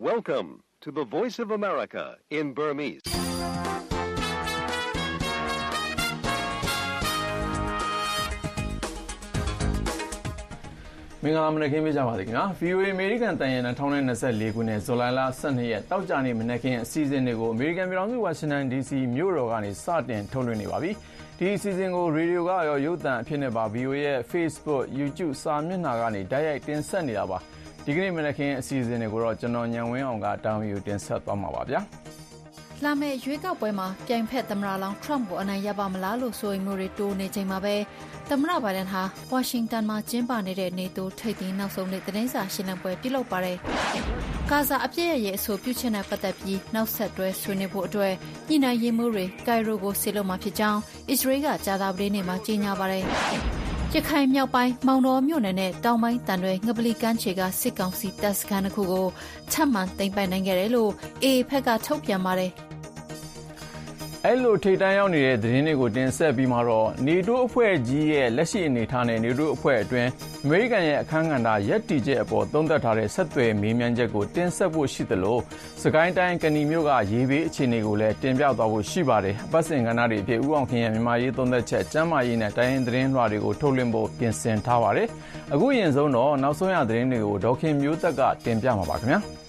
Welcome to the Voice of America in Burmese. ။မင်္ဂလာမနက်ခင်းပေးကြပါစေခင်ဗျာ။ VOA American တန်ရင်2024ခုနှစ်ဇူလိုင်လ12ရက်တောက်ကြနေ့မနက်ခင်းအစီအစဉ်တွေကို American ပြည်ထောင်စု Washington DC မြို့တော်ကနေစတင်ထုတ်လွှင့်နေပါပြီ။ဒီအစီအစဉ်ကိုရေဒီယိုကရောရုပ်သံအဖြစ်နဲ့ပါ VOA ရဲ့ Facebook, YouTube စာမျက်နှာကနေတိုက်ရိုက်တင်ဆက်နေတာပါ။ဒီကနေ့မနက်ခင်းအစီအစဉ်တွေကိုတော့ကျွန်တော်ညံဝင်းအောင်ကတာဝန်ယူတင်ဆက်သွားမှာပါဗျာ။လာမယ့်ရွေးကောက်ပွဲမှာပြိုင်ဖက်သမ္မတလောင်း Trump ကိုအနိုင်ရပါမလားလို့ဆိုရင်မျိုးတွေတိုးနေချိန်မှာပဲသမ္မတဘိုင်ဒန်ဟာဝါရှင်တန်မှာကျင်းပနေတဲ့ NATO ထိပ်သီးနောက်ဆုံးနေ့သတင်းစာရှင်းလင်းပွဲပြုလုပ်ပါတယ်။ဂါဇာအပြည့်ရဲ့အဆိုပြုချက်နဲ့ပတ်သက်ပြီးနောက်ဆက်တွဲဆွေးနွေးဖို့အတွက်ညှိနှိုင်းရေးမှူးတွေကိုင်ရိုကိုဆေလွတ်မှာဖြစ်ကြောင်းအစ္စရေးကကြာသပတေးနေ့မှာကြေညာပါတယ်။ရခိုင်မြောက်ပိုင်းမောင်တော်မြို့နယ်နဲ့တောင်ပိုင်းတန်တွေငပလီကမ်းခြေကစစ်ကောင်စီတပ်စခန်းတစ်ခုကိုထပ်မံသိမ်းပိုက်နိုင်ခဲ့တယ်လို့ AA ဘက်ကထုတ်ပြန်ပါတယ်။အဲ့လိုထိပ်တန်းရောက်နေတဲ့သတင်းတွေကိုတင်ဆက်ပြီးမှတော့ NATO အဖွဲ့ကြီးရဲ့လက်ရှိအနေအထားနဲ့ NATO အဖွဲ့အတွင်းအမေရိကန်ရဲ့အခမ်းကဏ္ဍရပ်တည်ချက်အပေါ်သုံးသပ်ထားတဲ့ဆက်သွယ်မေးမြန်းချက်ကိုတင်ဆက်ဖို့ရှိသလိုစကိုင်းတိုင်းကဏီမြို့ကရေဘေးအခြေအနေကိုလည်းတင်ပြသွားဖို့ရှိပါတယ်။အပတ်စဉ်ကဏ္ဍတွေအဖြစ်ဦးအောင်ခင်ရဲ့မြန်မာရေးသုံးသပ်ချက်ကျမ်းမာရေးနဲ့တိုင်းရင်းသတင်းလွှာတွေကိုထုတ်လွှင့်ဖို့ပြင်ဆင်ထားပါတယ်။အခုရင်ဆုံးတော့နောက်ဆုံးရသတင်းတွေကိုဒေါခင်မျိုးသက်ကတင်ပြမှာပါခင်ဗျာ။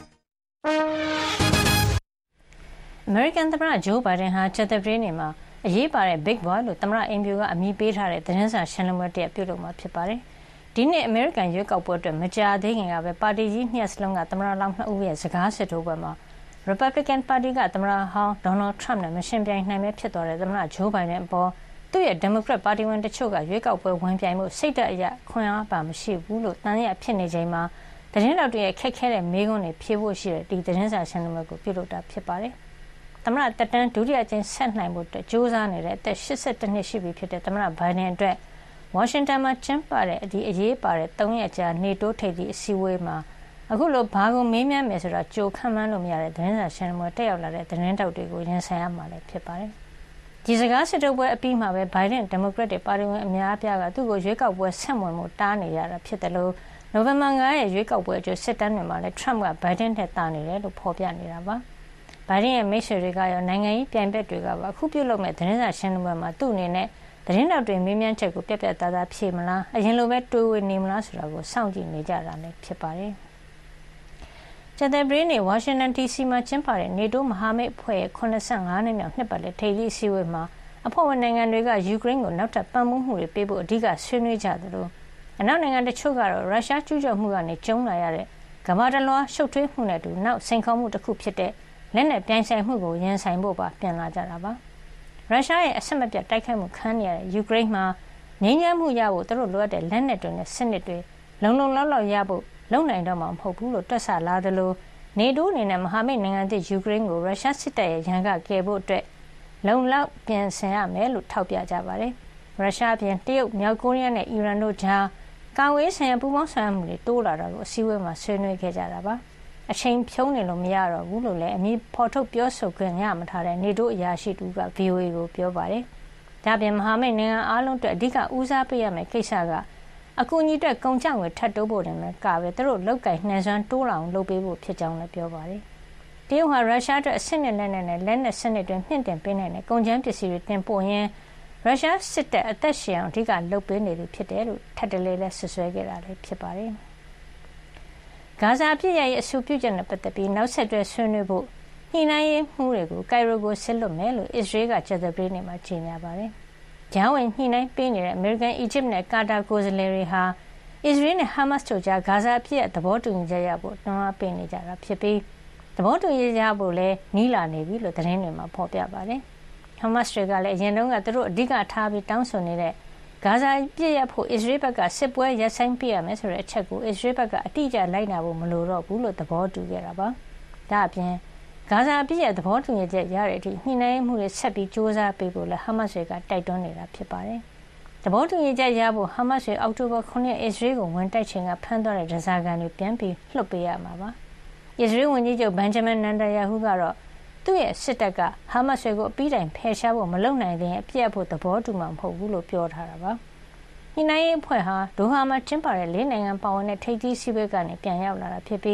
အမေရိကန်သမ္မတဂျိုးဘိုင်ဒန်ဟာကြာသပတေးနေ့မှာအရေးပါတဲ့ Big Boy လို့သမ္မတအိမ်ဖြူကအမည်ပေးထားတဲ့သတင်းစာရှင်းလင်းပွဲတစ်ရပ်ပြုလုပ်မှာဖြစ်ပါတယ်။ဒီနှစ်အမေရိကန်ရွေးကောက်ပွဲအတွက်မကြာသေးခင်ကပဲပါတီကြီးနှစ်ရပ်စလုံးကသမ္မတလောင်း2ဦးရဲ့စကားစစ်ထိုးပွဲမှာ Republican ပါတီကသမ္မတဟောင်း Donald Trump နဲ့မရှင်ပြိုင်နိုင်ပဲဖြစ်သွားတဲ့သမ္မတဂျိုးဘိုင်ဒန်အပေါ်သူ့ရဲ့ Democrat ပါတီဝင်တချို့ကရွေးကောက်ပွဲဝင်ပြိုင်မှုစိတ်ဓာတ်အရခွင့်အားပါမရှိဘူးလို့တန်ရဖြစ်နေချိန်မှာသတင်းတော်တွေရဲ့ခက်ခဲတဲ့မေးခွန်းတွေဖြေဖို့ရှိတဲ့ဒီသတင်းစာရှင်းလင်းပွဲကိုပြုလုပ်တာဖြစ်ပါတယ်။သမ္မတတက်တန်းဒုတိယကျင်းဆက်နိုင်ဖို့အတွက်ကြိုးစားနေတဲ့အသက်82နှစ်ရှိပြီဖြစ်တဲ့သမ္မတဘိုင်ဒန်အတွက်ဝါရှင်တန်မှာကျင်းပတဲ့ဒီအရေးပါတဲ့3ရက်ကြာ NATO ထိပ်သီးအစည်းအဝေးမှာအခုလိုဘာကိုမေးမြန်းမယ်ဆိုတာကြိုခန့်မှန်းလို့မရတဲ့သတင်းစာရှင်းလင်းပွဲတက်ရောက်လာတဲ့သတင်းတောက်တွေကိုရင်ဆိုင်ရမှာလည်းဖြစ်ပါတယ်။ဒီစကားစစ်ထိုးပွဲအပြီးမှာပဲဘိုင်ဒန်ဒီမိုကရက်တစ်ပါတီဝင်အများအပြားကသူ့ကိုရွေးကောက်ပွဲဆက်ဝင်မှုတားနေရတာဖြစ်တယ်လို့နိုဝင်ဘာ9ရက်ရွေးကောက်ပွဲအကျိုးစစ်တမ်းတွေမှာလည်း Trump ကဘိုင်ဒန်ထက်တာနေတယ်လို့ဖော်ပြနေတာပါ။ဘိုင်ဒန်ရဲ့မိတ်ဆွေတွေကရောနိုင်ငံရေးပြိုင်ဘက်တွေကပါအခုပြုလုပ်မဲ့သတင်းစာရှင်းလင်းပွဲမှာသူ့အနေနဲ့သတင်းတောက်တွေမေးမြန်းချက်ကိုပြတ်ပြတ်သားသားဖြေမလားအရင်လိုပဲတွေးဝေနေမလားဆိုတာကိုစောင့်ကြည့်နေကြတာလည်းဖြစ်ပါတယ်။ကြာသပတေးနေ့ဝါရှင်တန် DC မှာကျင်းပတဲ့ NATO မဟာမိတ်အဖွဲ့ရဲ့85နှစ်မြောက်နှစ်ပတ်လည်ထိပ်သီးအစည်းအဝေးမှာအဖွဲ့ဝင်နိုင်ငံတွေကယူကရိန်းကိုနောက်ထပ်ပံ့ပိုးမှုတွေပေးဖို့အဓိကဆွေးနွေးကြသလိုအနောက်နိုင်ငံတချို့ကတော့ရုရှားကျူးကျော်မှုကနေကျုံလာရတဲ့ကမ္ဘာတလွှားရှုပ်ထွေးမှုနဲ့တူနောက်စိန်ခေါ်မှုတစ်ခုဖြစ်တဲ့လက်နက်ပြိုင်ဆိုင်မှုကိုရင်ဆိုင်ဖို့ပါပြန်လာကြတာပါရုရှားရဲ့အဆက်မပြတ်တိုက်ခိုက်မှုခံနေရတဲ့ယူကရိန်းမှာငြိမ်းချမ်းမှုရဖို့သူတို့လိုအပ်တဲ့လက်နက်တွေနဲ့စနစ်တွေလုံလုံလောက်လောက်ရဖို့လုံနိုင်တော့မှာမဟုတ်ဘူးလို့တွက်ဆလာသလိုနေတိုးအနေနဲ့မဟာမိတ်နိုင်ငံသစ်ယူကရိန်းကိုရုရှားစစ်တပ်ရဲ့ရန်ကကယ်ဖို့အတွက်လုံလောက်ပြင်ဆင်ရမယ်လို့ထောက်ပြကြပါတယ်ရုရှားပြင်တရုတ်မြောက်ကိုရီးယားနဲ့အီရန်တို့ကြားကာဝေးဆိုင်ရာပူးပေါင်းဆောင်ရွက်မှုတွေတိုးလာတာကိုအစည်းအဝေးမှာဆွေးနွေးခဲ့ကြတာပါအချိန်ဖြုံးနေလို့မရတော့ဘူးလို့လည်းအမည်ဖော်ထုတ်ပြောဆိုခွင့်ရမထားတဲ့နေတိုးအရာရှိတူက VOA ကိုပြောပါတယ်။ဒါပြင်မဟာမိတ်နိုင်ငံအားလုံးအတွက်အဓိကဦးစားပေးရမယ့်ကိစ္စကအကူအညီအတွက်ကုန်ကျငွေထပ်တိုးဖို့တင်မဲ့ကပဲသူတို့လောက်ကင်နှံစွမ်းတိုးလာအောင်လုပ်ပေးဖို့ဖြစ်ကြောင်းလည်းပြောပါတယ်။တရုတ်ဟာရုရှားအတွက်အဆင့်နဲ့လက်နက်စနစ်တွေမြင့်တင်ပေးနိုင်တဲ့ကုန်ကျန်းပစ္စည်းတွေတင်ပို့ရင်းရုရှားစစ်တပ်အသက်ရှင်အောင်အဓိကလုပ်ပေးနေတယ်ဖြစ်တယ်လို့ထပ်တလဲလဲဆွဆွဲခဲ့တာလည်းဖြစ်ပါတယ်။ဂါဇာအပြည့်ရဲ့အဆိုပြုချက်နဲ့ပတ်သက်ပြီးနောက်ဆက်တွဲဆွေးနွေးဖို့ညှိနှိုင်းရေးမှူးတွေကိုကိုင်ရိုကိုဆက်လွတ်မယ်လို့အစ္စရေးကကြာသပတေးနေ့မှာကြေညာပါတယ်။ဂျာဝင်ညှိနှိုင်းပေးနေတဲ့အမေရိကန်၊အီဂျစ်နဲ့ကာတာကိုယ်စားလှယ်တွေဟာအစ္စရေးနဲ့ဟာမတ်တို့ကြားဂါဇာအပြည့်ရဲ့သဘောတူညီချက်ရဖို့တွန်းအားပေးနေကြတာဖြစ်ပြီးသဘောတူညီချက်ဖို့လည်းနီးလာနေပြီလို့သတင်းတွေမှာဖော်ပြပါတယ်။ဟာမတ်တွေကလည်းအရင်တုန်းကသူတို့အဓိကထားပြီးတောင်းဆိုနေတဲ့ဂါဇာပြည့်ရဖို့အစ္စရေးဘက်ကစစ်ပွဲရပ်ဆိုင်းပြရမယ်ဆိုတဲ့အချက်ကိုအစ္စရေးဘက်ကအတိအကျလိုက်နာဖို့မလိုတော့ဘူးလို့သဘောတူခဲ့တာပါ။ဒါအပြင်ဂါဇာပြည့်ရသဘောတူညီချက်ရတဲ့အထိညှိနှိုင်းမှုတွေဆက်ပြီးစ조사ပေးဖို့လည်းဟာမတ်တွေကတိုက်တွန်းနေတာဖြစ်ပါတယ်။သဘောတူညီချက်ရဖို့ဟာမတ်တွေအောက်တိုဘာ9ရက်အစ္စရေးကိုဝင်တိုက်ချိန်ကဖမ်းသွားတဲ့ဒဇာကန်တွေပြန်ပြီးလွှတ်ပေးရမှာပါ။အစ္စရေးဝန်ကြီးချုပ်ဘန်ဂျမင်နန်တာယာဟုကတော့သူ့ရဲ့စစ်တပ်ကဟာမတ်စ်ကိုအပြီးတိုင်ဖယ်ရှားဖို့မလုပ်နိုင်တဲ့အပြည့်အဖို့သဘောတူမှာမဟုတ်ဘူးလို့ပြောထားတာပါ။ညှိနှိုင်းရေးအဖွဲ့ဟာဒိုဟာမှာကျင်းပတဲ့၄နိုင်ငံပါဝင်တဲ့ထိပ်သီးစည်းဝေးကနေပြန်ရောက်လာတာဖြစ်ပြီး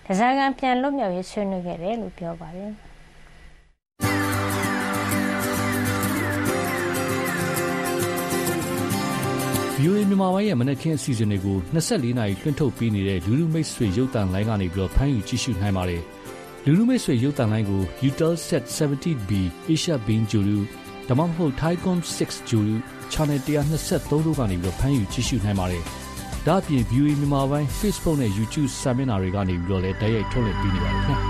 ဓားစာခံပြန်လွတ်မြောက်ရေးဆွေးနွေးခဲ့တယ်လို့ပြောပါတယ်။ VOA မြန်မာပိုင်းရဲ့မနက်ခင်းအစီအစဉ်တွေကို24နာရီလွှင့်ထုတ်ပေးနေတဲ့လူလူမိတ်ဆွေရုပ်သံလိုင်းကနေဖမ်းယူကြည့်ရှုနိုင်ပါတယ်။လူလူမိတ်ဆွေရုပ်သံလိုင်းကို Eutelsat 70B Asia Beam Guru ဒါမှမဟုတ် Thaicom 6 Guru Channel 123တို့ကနေဖမ်းယူကြည့်ရှုနိုင်ပါတယ်။ဒါ့အပြင် VOA မြန်မာပိုင်း Facebook နဲ့ YouTube စာမျက်နှာတွေကနေလည်းတိုက်ရိုက်ထုတ်လွှင့်ပေးနေပါတယ်ခင်ဗျာ။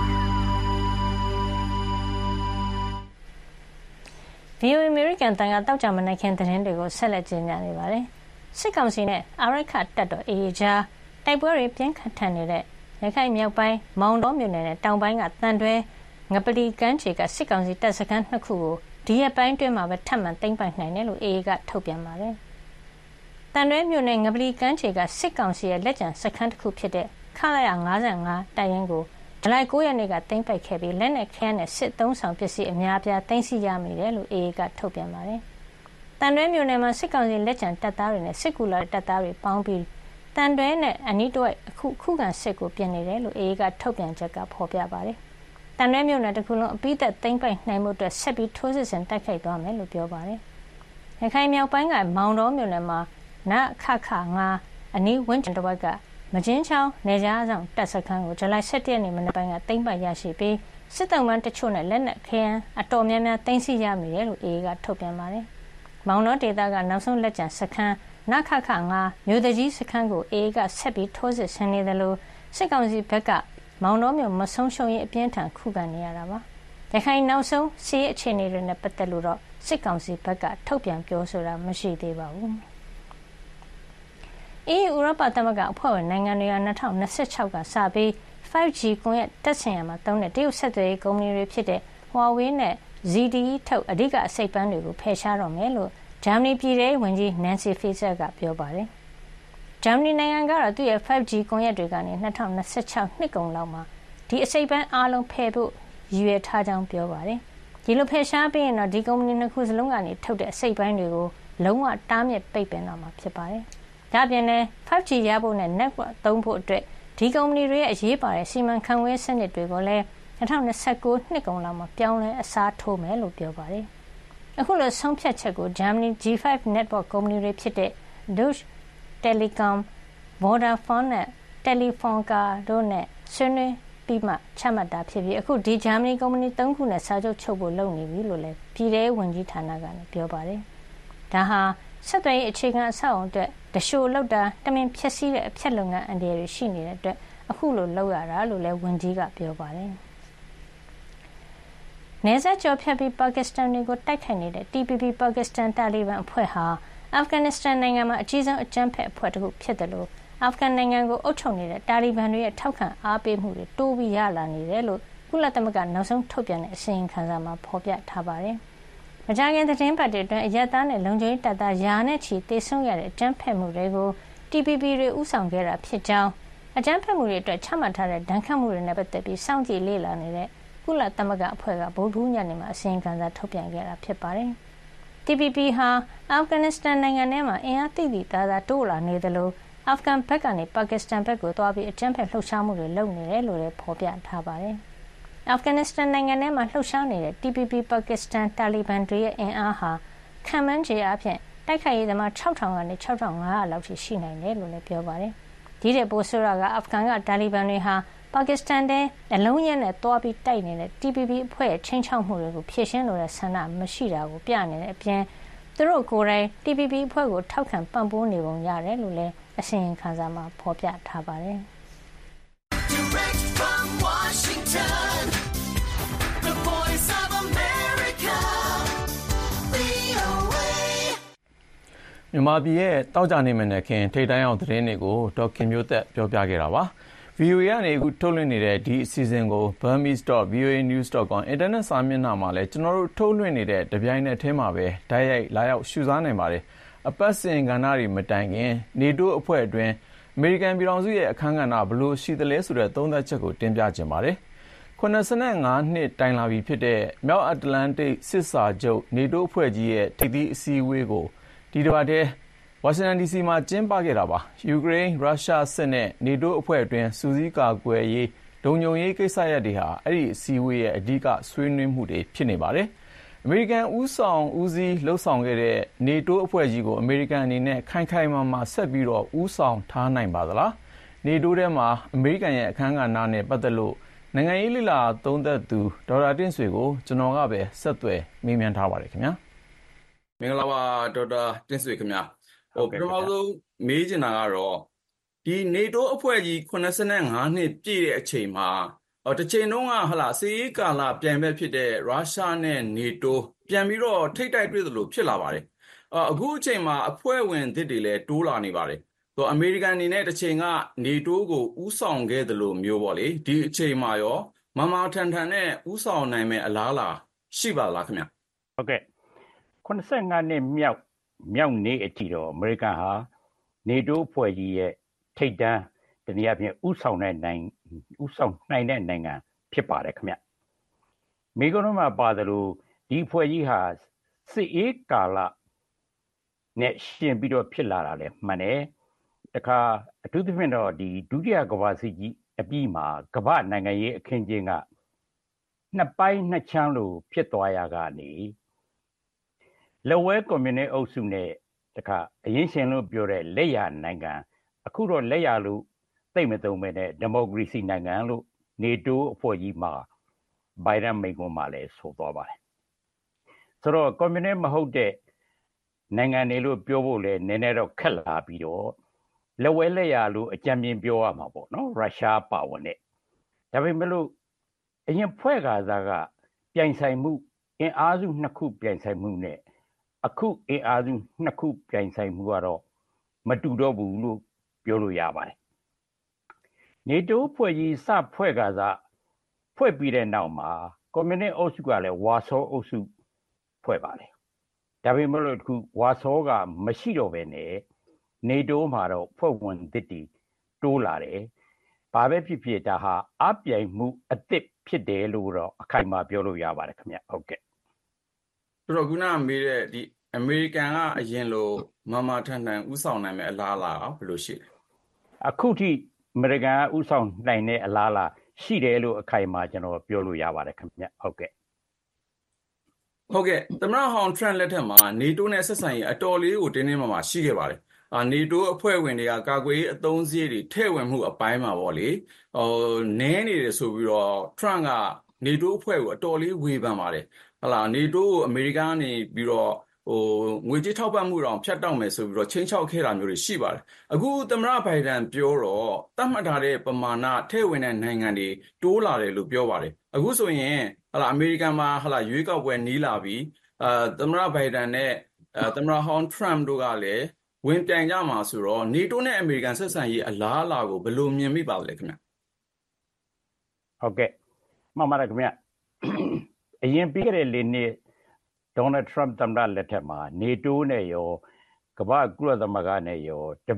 VOA American တန်ကတောက်ကြမနက်ခင်းသတင်းတွေကိုဆက်လက်ကြေညာနေပါတယ်။စစ်ကောင်စီနဲ့အာရက္ခတပ်တော် AA ကြားတိုက်ပွဲတွေပြင်းထန်နေတဲ့ရခိုင်မြောက်ပိုင်းမောင်တောမြို့နယ်နဲ့တောင်ပိုင်းကတန်တွဲငပလီကမ်းခြေကစစ်ကောင်စီတပ်စခန်း2ခုကိုဒီရက်ပိုင်းတွင်းမှာပဲထပ်မံသိမ်းပိုက်နိုင်တယ်လို့ AA ကထုတ်ပြန်ပါတယ်။တန်တွဲမြို့နယ်ငပလီကမ်းခြေကစစ်ကောင်စီရဲ့လက်ကျန်စခန်းတစ်ခုဖြစ်တဲ့ခလာရ55တပ်ရင်းကိုဇူလိုင်9ရက်နေ့ကသိမ်းပိုက်ခဲ့ပြီးလက်နက်ခဲနဲ့စစ်သုံးဆောင်ပစ္စည်းအများအပြားသိမ်းဆည်းရမိတယ်လို့ AA ကထုတ်ပြန်ပါတယ်။တန်တွဲမြို့နယ်မှာစစ်ကောင်စီလက်ကျန်တပ်သားတွေနဲ့စစ်ကူလာတပ်သားတွေပေါင်းပြီးတန်တွဲနဲ့အနီးတစ်ဝိုက်ခုခံစစ်ကိုပြင်နေတယ်လို့ AA ကထုတ်ပြန်ချက်ကဖော်ပြပါတယ်။တန်တွဲမြို့နယ်တစ်ခုလုံးအပိသက်သိမ်းပိုက်နိုင်မှုအတွက်ဆက်ပြီးထိုးစစ်ဆင်တိုက်ခိုက်သွားမယ်လို့ပြောပါတယ်။ရခိုင်မြောက်ပိုင်းကမောင်တောမြို့နယ်မှာနခခ9အနီးဝန်းကျင်တစ်ဝိုက်ကမကျင်းချောင်းနေကြားဆောင်တပ်စခန်းကိုဇူလိုင်17ရက်နေ့မနက်ပိုင်းကသိမ်းပိုက်ရရှိပြီးစစ်တပ်မှတချို့နဲ့လက်နက်ခဲယမ်းအတော်များများသိမ်းဆည်းရမိတယ်လို့ AA ကထုတ်ပြန်ပါတယ်။မောင်တောဒေသကနောက်ဆုံးလက်ကျန်စခန်းနခခ9မြို့တကြီးစခန်းကို AA ကဆက်ပြီးထိုးစစ်ဆင်နေတယ်လို့စစ်ကောင်စီဘက်ကမောင်တောမြို့မဆုံးရှုံးရေးအပြင်းထန်ခုခံနေရတာပါ။ရခိုင်နောက်ဆုံးစီးအခြေအနေတွေနဲ့ပတ်သက်လို့တော့စစ်ကောင်စီဘက်ကထုတ်ပြန်ပြောဆိုတာမရှိသေးပါဘူး။ EU ဥရောပသမဂ္ဂအဖွဲ့ဝင်နိုင်ငံတွေက2026ကစပြီး 5G ကွန်ရက်တပ်ဆင်ရာမှာသုံးတဲ့တရုတ်ဆက်သွယ်ရေးကုမ္ပဏီတွေဖြစ်တဲ့ Huawei နဲ့ ZTE ထုတ်အဓိကအစိပ်ပန်းတွေကိုဖယ်ရှားတော့မယ်လို့ဂျာမနီပြည်ထောင်စုဝန်ကြီး Nancy Faeser ကပြောပါတယ်။ဂျာမနီနိုင်ငံကတော့သူ့ရဲ့ 5G ကွန်ရက်တွေကနေ2026နှစ်ကုန်လောက်မှာဒီအစိပ်ပန်းအားလုံးဖယ်ဖို့ရည်ရွယ်ထားကြောင်းပြောပါတယ်။ဒီလိုဖယ်ရှားပြီးရင်တော့ဒီကုမ္ပဏီနှစ်ခုစလုံးကနေထုတ်တဲ့အစိပ်ပန်းတွေကိုလုံးဝတားမြစ်ပိတ်ပင်တော့မှာဖြစ်ပါတယ်။ဒါ့အပြင်လည်း 5G ရဖို့နဲ့ network သုံးဖို့အတွက်ဒီကုမ္ပဏီတွေရဲ့အရေးပါတဲ့စီမံခန့်ခွဲစနစ်တွေကိုလည်း2029နှစ်ကုန်လောက်မှာပြောင်းလဲအစားထိုးမယ်လို့ပြောပါတယ်။အခုလိုဆုံးဖြတ်ချက်ကိုဂျာမနီ G5 network ကုမ္ပဏီတွေဖြစ်တဲ့ Deutsche Telekom, Vodafone နဲ့ Telefonica တို့နဲ့ဆွေးနွေးပြီးမှချမှတ်တာဖြစ်ပြီးအခုဒီဂျာမနီကုမ္ပဏီ3ခုနဲ့စာချုပ်ချုပ်ဖို့လုပ်နေပြီလို့လည်းပြည်ထောင်စုဝန်ကြီးဌာနကလည်းပြောပါတယ်။ဒါဟာဆက်သွယ်ရေးအခြေခံအဆောက်အအုံအတွက်တရှို့လောက်တာတမင်ဖြစ်စည်းတဲ့အဖြတ်လုပ်ငန်းအန္တရာယ်တွေရှိနေတဲ့အတွက်အခုလိုလုပ်ရတာလို့လည်းဝန်ကြီးကပြောပါတယ်။နယ်စပ်ကျော်ဖြတ်ပြီးပါကစ္စတန်တွေကိုတိုက်ခိုက်နေတဲ့ TPP ပါကစ္စတန်တာလီဘန်အဖွဲ့ဟာအာဖဂန်နစ္စတန်နိုင်ငံမှာအကြီးဆုံးအကြမ်းဖက်အဖွဲ့တစ်ခုဖြစ်တယ်လို့အာဖဂန်နိုင်ငံကိုအုပ်ချုပ်နေတဲ့တာလီဘန်တွေရဲ့ထောက်ခံအားပေးမှုတွေတိုးပြီးရလာနေတယ်လို့ကုလသမဂ္ဂနောက်ဆုံးထုတ်ပြန်တဲ့အစီရင်ခံစာမှာဖော်ပြထားပါတယ်။မကြာခင်သတင်းပတ်တွေအတွင်းအရက်သားနဲ့လုံခြုံရေးတပ်သားယာနဲ့ချီတေဆုံးရတဲ့အကြမ်းဖက်မှုတွေကို TPP တွေဥဆောင်ခဲ့တာဖြစ်ကြောင်းအကြမ်းဖက်မှုတွေအတွက်ချမှတ်ထားတဲ့ဒဏ်ခတ်မှုတွေနဲ့ပတ်သက်ပြီးစောင့်ကြည့်လေ့လာနေတဲ့ကုလသမဂ္ဂအဖွဲ့ကဗုဒ္ဓဟူးညနေမှာအစီရင်ခံစာထုတ်ပြန်ခဲ့တာဖြစ်ပါတယ်။ TPP ဟာအာဖဂန်နစ္စတန်နိုင်ငံထဲမှာအင်အားသိသိသာသာတိုးလာနေတယ်လို့အာဖဂန်ဘက်ကနေပါကစ္စတန်ဘက်ကိုသွားပြီးအကြမ်းဖက်လှုပ်ရှားမှုတွေလုပ်နေတယ်လို့လည်းဖော်ပြထားပါတယ်။အာဖဂန်နစ္စတန်နိုင်ငံထဲမှာလှုပ်ရှားနေတဲ့ TPP ပါကစ္စတန်တာလီဘန်တွေရဲ့အင်အားဟာခန့်မှန်းခြေအားဖြင့်တိုက်ခိုက်ရေးသမား6000ကနေ6500လောက်ထိရှိနိုင်တယ်လို့လည်းပြောပါတယ်။ဒီတဲ့ပိုဆိုရာကအာဖဂန်ကတာလီဘန်တွေဟာပါကစ္စတန်တဲ့အလုံးရဲနဲ့တွားပြီးတိုက်နေတဲ့ TPP အဖွဲ့ရဲ့ချင်းချောက်မှုတွေကိုဖြေရှင်းလိုတဲ့ဆန္ဒမရှိတာကိုပြနေတဲ့အပြင်သူတို့ကိုယ်တိုင် TPP အဖွဲ့ကိုထောက်ခံပံ့ပိုးနေပုံရတယ်လို့လည်းအစီရင်ခံစာမှာဖော်ပြထားပါတယ်။ Direct from Washington, the voice of America, VOA. မြန်မာပြည်ရဲ့တောက်ကြနေမနဲ့ခင်ထိတ်တိုင်းအောင်သတင်းတွေကိုဒေါက်ခင်မျိုးသက်ပြောပြခဲ့တာပါ။ VOA ကနေအခုထုတ်လွှင့်နေတဲ့ဒီအစီအစဉ်ကို burmese.voanews.com အင်တာနက်စာမျက်နှာမှာလည်းကျွန်တော်တို့ထုတ်လွှင့်နေတဲ့တပြိုင်နက်တည်းမှာပဲတိုက်ရိုက်လာရောက်ရှုစားနိုင်ပါတယ်။အပတ်စဉ်ကဏ္ဍတွေမတိုင်ခင်နေတိုးအဖွဲ့အတွင်းအမေရိကန်ပြည်ထောင်စုရဲ့အခမ်းကဏ္ဍဘယ်လိုရှိသလဲဆိုတဲ့သုံးသပ်ချက်ကိုတင်ပြခြင်းပါတယ်။85နှစ်တိုင်လာပြီဖြစ်တဲ့မြောက်အတ္တလန္တိတ်စစ်စာချုပ်နေတိုးအဖွဲ့ကြီးရဲ့ထိပ်သီးအစည်းအဝေးကိုဒီတစ်ပတ်တည်းဝါရှင်တန် DC မှာကျင်းပခဲ့တာပါ။ယူကရိန်းရုရှားစစ်နဲ့နေတိုးအဖွဲ့အတွင်းစူးစီးကာကွယ်ရေးတဒုံညုံရေးကိစ္စရပ်တွေဟာအဲ့ဒီအစည်းအဝေးရဲ့အဓိကဆွေးနွေးမှုတွေဖြစ်နေပါတယ်။အမေရိကန်ဦးဆောင်ဦးစီးလှုပ်ဆောင်ခဲ့တဲ့နေတိုးအဖွဲ့ကြီးကိုအမေရိကန်အနေနဲ့ခိုင်ခိုင်မာမာဆက်ပြီးတော့ဦးဆောင်ထားနိုင်ပါသလား။နေတိုးထဲမှာအမေရိကန်ရဲ့အခန်းကဏ္ဍနဲ့ပတ်သက်လို့နိုင်ငံရေးလိလာသုံးသက်သူဒေါက်တာတင့်ဆွေကိုကျွန်တော်ကပဲဆက်သွယ်မေးမြန်းထားပါတယ်ခင်ဗျာ။မင်္ဂလာပါဒေါက်တာတင့်ဆွေခင်ဗျာ။ပထမဆုံးမေးချင်တာကတော့ဒီနေတိုးအဖွဲ့ကြီး85နှစ်ပြည့်တဲ့အချိန်မှာတစ်ချိန်လုံးကစီးကာလပြန်ပဲဖြစ်တဲ့ရုရှားနဲ့နေတိုးပြန်ပြီးတော့ထိတ်တိုက်တွေ့သလိုဖြစ်လာပါတယ်။အခုအချိန်မှာအဖွဲ့ဝင်သစ်တွေလည်းတိုးလာနေပါတယ်။အမေရိကန်အနေနဲ့တစ်ချိန်ကနေတိုးကိုဥဆောင်ခဲ့သလိုမျိုးပေါ့လေဒီအချိန်မှာရောမမထန်ထန်နဲ့ဥဆောင်နိုင်မဲ့အလားလာရှိပါလားခင်ဗျ။ဟုတ်ကဲ့85နှစ်မြောက်နေ့အထိတော့အမေရိကန်ဟာနေတိုးအဖွဲ့ကြီးရဲ့ထိပ်တန်းတနည်းအားဖြင့်ဥဆောင်နိုင်တဲ့နိုင်ငံဖြစ်ပါတယ်ခင်ဗျ။မိဂုံမှာပါတယ်လို့ဒီဖွဲ့ကြီးဟာစစ်အေးကာလနဲ့ရှင်ပြီးတော့ဖြစ်လာတာလေမှန်တယ်။တခါအထူးသဖြင့်တော့ဒီဒုတိယကမ္ဘာစစ်ကြီးအပြီးမှာကမ္ဘာနိုင်ငံရေးအခင်းကျင်းကနှစ်ပိုင်းနှစ်ချမ်းလို့ဖြစ်သွားရကနေလက်ဝဲကွန်မြူနစ်အုပ်စုနဲ့တခါအရင်ရှင်လို့ပြောတဲ့လက်ရနိုင်ငံအခုတော့လက်ရလို့သိမ့်မသုံးပဲနဲ့ဒီမိုကရေစီနိုင်ငံလို့နေတိုးအဖွဲ့ကြီးမှာဘိုင်ဒန်မိန့်ခွန်းမှာလည်းဆိုသွားပါတယ်ဆိုတော့ကွန်မြူနစ်မဟုတ်တဲ့နိုင်ငံတွေလို့ပြောဖို့လည်းနည်းနည်းတော့ခက်လာပြီးတော့လက်ဝဲလက်ရလို့အကြံဉာဏ်ပြောရမှာပေါ့နော်ရုရှားပါဝင်တဲ့ဒါပေမဲ့လို့အရင်ဖွဲ့ကားစားကပြိုင်ဆိုင်မှုအင်အားစုနှစ်ခုပြိုင်ဆိုင်မှုနဲ့အခုအင်အားစုနှစ်ခုပြိုင်ဆိုင်မှုကတော့မတူတော့ဘူးလို့ပြောလို့ရပါတယ်နေတိုးဖွဲ့ကြီးစဖွဲ့ကားစားဖွဲ့ပြီးတဲ့နောက်မှာကွန်မြူနစ်အုပ်စုကလည်းဝါဆောအုပ်စုဖွဲ့ပါတယ်ဒါပေမဲ့လို့အခုဝါဆောကမရှိတော့ဘဲနဲ့နေတိုးမှာတော့ဖွဲ့ဝင်သစ်တီတိုးလာတယ်ဘာပဲဖြစ်ဖြစ်ဒါဟာအပြိုင်မှုအသစ်ဖြစ်တယ်လို့တော့အခိုင်အမာပြောလို့ရပါတယ်ခင်ဗျဟုတ်ကဲ့ဆိုတော့ခုနမေးတဲ့ဒီအမေရိကန်ကအရင်လိုမမထန်ထန်ဥဆောင်နိုင်မဲ့အလားအလာဘယ်လိုရှိလဲအခုထိအမေရိကန်ကဥဆောင်နိုင်တဲ့အလားအလာရှိတယ်လို့အခိုင်အမာကျွန်တော်ပြောလို့ရပါတယ်ခင်ဗျဟုတ်ကဲ့သမ္မတဟောင်းထရန့်လက်ထက်မှာနေတိုးနဲ့ဆက်ဆံရေးအတော်လေးကိုတင်းတင်းမာမာရှိခဲ့ပါတယ်နေတိုးအဖွဲ့ဝင်တွေကကာကွယ်ရေးအသုံးစရိတ်တွေထည့်ဝင်မှုအပိုင်းမှာပေါ့လေနည်းနေတယ်ဆိုပြီးတော့ထရန့်ကနေတိုးအဖွဲ့ကိုအတော်လေးဝေဖန်ပါတယ်နေတိုးကိုအမေရိကန်ကနေပြီးတော့ငွေကြေးထောက်ပံ့မှုတောင်ဖြတ်တောက်မယ်ဆိုပြီးတော့ချင်းချောက်ခဲ့တာမျိုးတွေရှိပါတယ်အခုသမ္မတဘိုင်ဒန်ပြောတော့သတ်မှတ်ထားတဲ့ပမာဏထည့်ဝင်တဲ့နိုင်ငံတွေတိုးလာတယ်လို့ပြောပါတယ်အခုဆိုရင်အမေရိကန်မှာရွေးကောက်ပွဲနီးလာပြီးသမ္မတဘိုင်ဒန်နဲ့သမ္မတဟောင်းထရန့်တို့ကလည်းဝင်ပြိုင်ကြမှာဆိုတော့နေတိုးနဲ့အမေရိကန်ဆက်ဆံရေးအလားအလာကိုဘယ်လိုမြင်မိပါလဲခင်ဗျဟုတ်ကဲ့မှန်ပါတယ်ခင်ဗျအရင်ပြီးခဲ့တဲ့၄နှစ်ဒေါ်နယ်ထရန့်သမ္မတလက်ထက်မှာနေတိုးနဲ့ရောကမ္ဘာ့ကုလသမဂ္ဂနဲ့ရော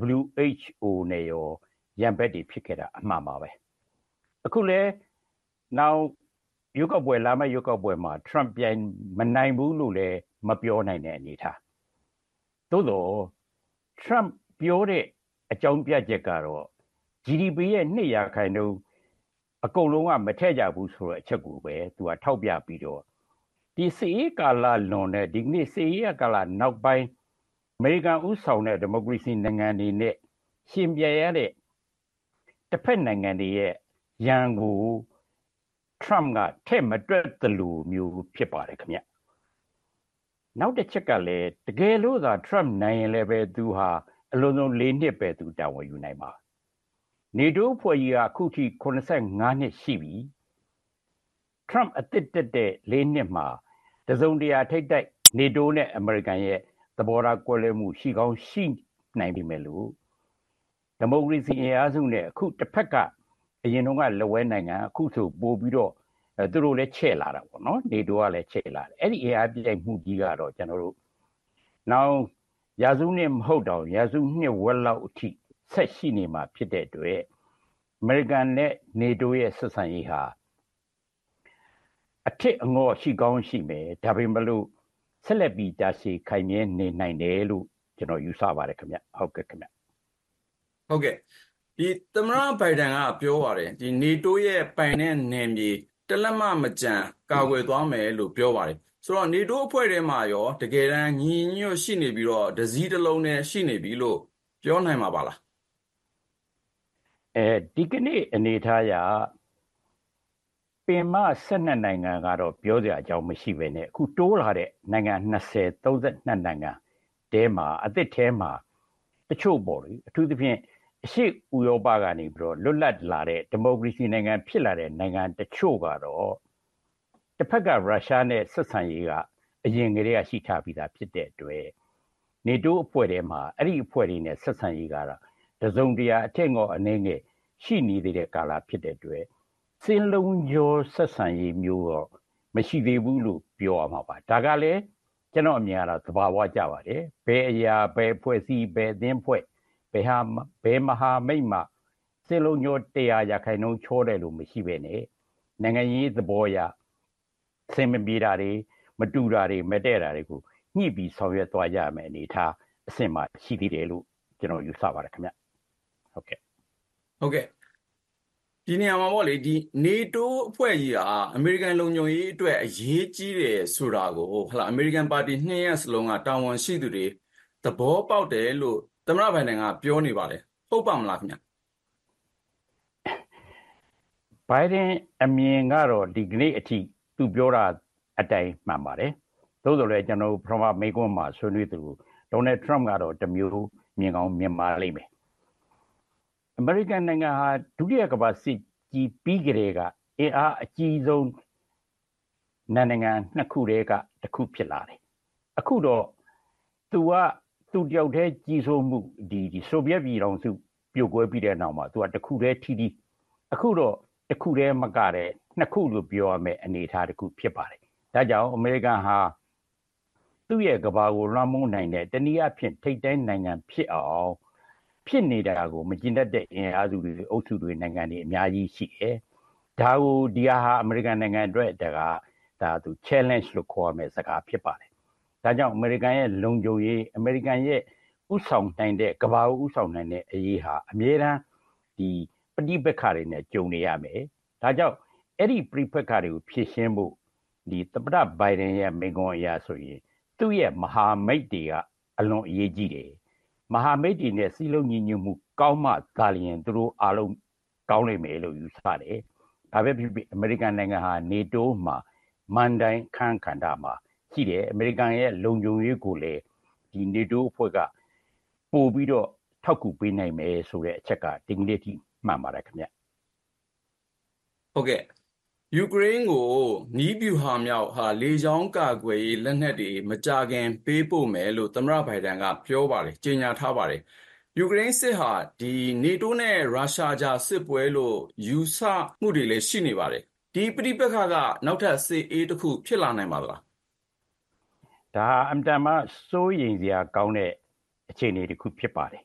WHO နဲ့ရောရန်ဘက်တွေဖြစ်ခဲ့တာအမှန်ပါပဲအခုလဲနောက်လာမယ့်ရွေးကောက်ပွဲမှာထရန့်ပြိုင်မနိုင်ဘူးလို့လည်းမပြောနိုင်တဲ့အနေအထားသို့တော့ထရန့်ပြောတဲ့အကြောင်းပြချက်ကတော့ GDP ရဲ့2%အကုန်လုံးကမထည့်ကြဘူးဆိုတဲ့အချက်ကိုပဲသူကထောက်ပြပြီးတော့ဒီစစ်အေးကာလလွန်တဲ့ဒီနေ့စစ်အေးကာလနောက်ပိုင်းအမေရိကန်ဥဆောင်တဲ့ဒီမိုကရေစီနိုင်ငံတွေနဲ့ရှင်ပြိုင်ရတဲ့တစ်ဖက်နိုင်ငံတွေရဲ့ရန်ကိုထရန့်ကထဲ့မတွက်သလိုမျိုးဖြစ်ပါတယ်ခင်ဗျနောက်တစ်ချက်ကလည်းတကယ်လို့သာထရန့်နိုင်ရင်လည်းပဲသူဟာအလုံးစုံ4နှစ်ပဲသူတာဝန်ယူနိုင်ပါနေတိုးဖွဲ့ကြီးကအခုထိ85နှစ်ရှိပြီထရန့်အသစ်တက်တဲ့4နှစ်မှာတစုံတရာထိတ်တိုက်နေတိုးနဲ့အမေရိကန်ရဲ့သဘောထားကွဲလွဲမှုရှိကောင်းရှိနိုင်ပြီမဲ့လို့ဒီမိုကရေစီအင်အားစုနဲ့အခုတစ်ဖက်ကအရင်တော့ကလက်ဝဲနိုင်ငံအခုဆိုပို့ပြီးတော့သူတို့လည်းချဲ့လာတာပေါ့နော်နေတိုးကလည်းချဲ့လာတယ်အဲ့ဒီအင်အားပြိုင်မှုကြီးကတော့ကျွန်တော်တို့နောက်ရာစုနှစ်မဟုတ်တော့ရာစုနှစ်ဝက်လောက်အထိဆက်ရှိနေမှာဖြစ်တဲ့အတွက်အမေရိကန်နဲ့နေတိုးရဲ့ဆက်ဆံရေးဟာအထစ်အငေါရှိကောင်းရှိမယ်ဒါပေမဲ့လို့ဆက်လက်ပြီးတာရှည်ခိုင်မြဲနေနိုင်တယ်လို့ကျွန်တော်ယူဆပါတယ်ခင်ဗျဟုတ်ကဲ့ခင်ဗျဒီသမ္မတဘိုင်ဒန်ကပြောပါတယ်ဒီ NATO ရဲ့ပိုင်တဲ့နယ်မြေတစ်လက်မမကြံကာကွယ်သွားမယ်လို့ပြောပါတယ်ဆိုတော့ NATO အဖွဲ့ထဲမှာရောတကယ်တမ်းညီညွတ်ရှိနေပြီးတော့တစ်စည်းတစ်လုံးနဲ့ရှိနေပြီလို့ပြောနိုင်မှာပါလားဒီကနေ့အနေထားအရပင်မ12နိုင်ငံကတော့ပြောစရာအကြောင်းမရှိပဲနဲ့အခုတိုးလာတဲ့နိုင်ငံ20 32နိုင်ငံတဲမှာအသစ်ထဲမှာတချို့ပေါ့လေအထူးသဖြင့်အရှိဥရောပကနေပြီးတော့လွတ်လပ်လာတဲ့ဒီမိုကရေစီနိုင်ငံဖြစ်လာတဲ့နိုင်ငံတချို့ကတော့တစ်ဖက်ကရုရှားနဲ့ဆက်ဆံရေးကအရင်ကတည်းကရှိထားပြီးသားဖြစ်တဲ့အတွက်နေတိုးအဖွဲ့ထဲမှာအဲ့ဒီအဖွဲ့တွေနဲ့ဆက်ဆံရေးကတော့တစုံတရာအထက်ငေါအနေငယ်ရှိနေသေးတဲ့ကာလဖြစ်တဲ့အတွက်စင်လုံးကျော်ဆက်ဆံရေးမျိုးတော့မရှိသေးဘူးလို့ပြောရမှာပါဒါကလည်းကျွန်တော်အမြင်ကတော့သဘာဝကျပါတယ်ဘယ်အရာဘယ်ဖွဲ့စည်းဘယ်အသင်းဖွဲ့ဘယ်မဟာမိတ်မှစင်လုံးကျော်100%ချောတယ်လို့မရှိပဲနဲ့နိုင်ငံရေးသဘောအရစင်မပြေတာတွေမတူတာတွေမတည့်တာတွေကိုညှိပြီးဆောင်ရွက်သွားကြမယ်အနေထားအဆင့်မှာရှိသေးတယ်လို့ကျွန်တော်ယူဆပါတယ်ခင်ဗျဟုတ်ကဲ့ဒီနေရာမှာပေါ့လေဒီ NATO အဖွဲ့ကြီးကအမေရိကန်လုံခြုံရေးအတွက်အရေးကြီးတယ်ဆိုတာကိုအမေရိကန်ပါတီ2ရပ်စလုံးကတာဝန်ရှိသူတွေသဘောပေါက်တယ်လို့သမ္မတဘိုင်ဒန်ကပြောနေပါတယ်ဟုတ်ပါမလားခင်ဗျဘိုင်ဒန်အမြင်ကတော့ဒီကနေ့အထိသူပြောတာအတိုင်းမှန်ပါတယ်သို့တော်လည်းကျွန်တော်ပထမမိကွန်းမှာဆွေးနွေးသူဒေါ်နယ်ထရမ့်ကတော့တမျိုးမြင်ကောင်းမြင်ပါလိမ့်မယ်အမေရိကန်နိုင်ငံဟာဒုတိယကမ္ဘာစစ်ကြီးပြီးကြတဲ့ကအင်အားအကြီးဆုံးနိုင်ငံနှစ်ခုတည်းကတစ်ခုဖြစ်လာတယ်အခုတော့သူတယောက်တည်းကြီးစိုးမှုဒီဆိုဗီယက်ပြည်ထောင်စုပြိုကွဲပြီးတဲ့နောက်မှာသူကတစ်ခုတည်းထီးထီးအခုတော့တစ်ခုတည်းမကတဲ့နှစ်ခုလို့ပြောရမယ်အနေအထားတစ်ခုဖြစ်ပါတယ်ဒါကြောင့်အမေရိကန်ဟာသူ့ရဲ့ကမ္ဘာကိုလွှမ်းမိုးနိုင်တဲ့တနည်းအားဖြင့်ထိပ်တန်းနိုင်ငံဖြစ်အောင်ဖြစ်နေတာကိုမကျင်တတ်တဲ့အင်အားစုတွေအုပ်စုတွေနိုင်ငံတွေအများကြီးရှိတယ်ဒါကိုဒီဟာအမေရိကန်နိုင်ငံအတွက်ဒါသူ challenge လို့ခေါ်ရမယ်စကားဖြစ်ပါတယ်ဒါကြောင့်အမေရိကန်ရဲ့လုံခြုံရေးအမေရိကန်ရဲ့ဥဆောင်နိုင်တဲ့ကမ္ဘာကိုဥဆောင်နိုင်တဲ့အရေးဟာအမြဲတမ်းဒီပဋိပက္ခတွေနဲ့ကြုံနေရမယ်ဒါကြောင့်အဲ့ဒီပဋိပက္ခတွေကိုဖြေရှင်းဖို့ဒီသမ္မတဘိုင်ဒန်ရဲ့မိန့်ခွန်းအရဆိုရင်သူ့ရဲ့မဟာမိတ်တွေကအလွန်အရေးကြီးတယ်မဟာမိတ်တွေနဲ့စီးလုံးညီညွတ်မှုကောင်းမှသာလျှင်သူတို့အားလုံးကောင်းနိုင်မယ်လို့ယူဆတယ်ဒါပဲဖြစ်ဖြစ်အမေရိကန်နိုင်ငံဟာ NATO မှာမန်တိုင်းခန့်ခန္ဓာမှာရှိတယ်အမေရိကန်ရဲ့လုံခြုံရေးကိုလည်းဒီ NATO အဖွဲ့ကပို့ပြီးတော့ထောက်ကူပေးနိုင်မယ်ဆိုတဲ့အချက်ကဒီကနေ့ထိမှန်ပါတယ်ခင်ဗျဟုတ်ကဲ့ယူကရိန်းကိုနီးဗျူဟာမြောက်လေကြောင်းကာကွယ်ရေးလက်နက်တွေမကြာခင်ပေးပို့မယ်လို့သမ္မတဘိုင်ဒန်ကပြောပါတယ်ကြေညာထားပါတယ်ယူကရိန်းစစ်ဟာဒီ NATO နဲ့ရုရှားကြားစစ်ပွဲလို့ယူဆမှုတွေလည်းရှိနေပါတယ်ဒီပဋိပက္ခကနောက်ထပ်စစ်အေးတစ်ခုဖြစ်လာနိုင်ပါသလားဒါအမ်တန်မှစိုးရိမ်စရာကောင်းတဲ့အခြေအနေတစ်ခုဖြစ်ပါတယ်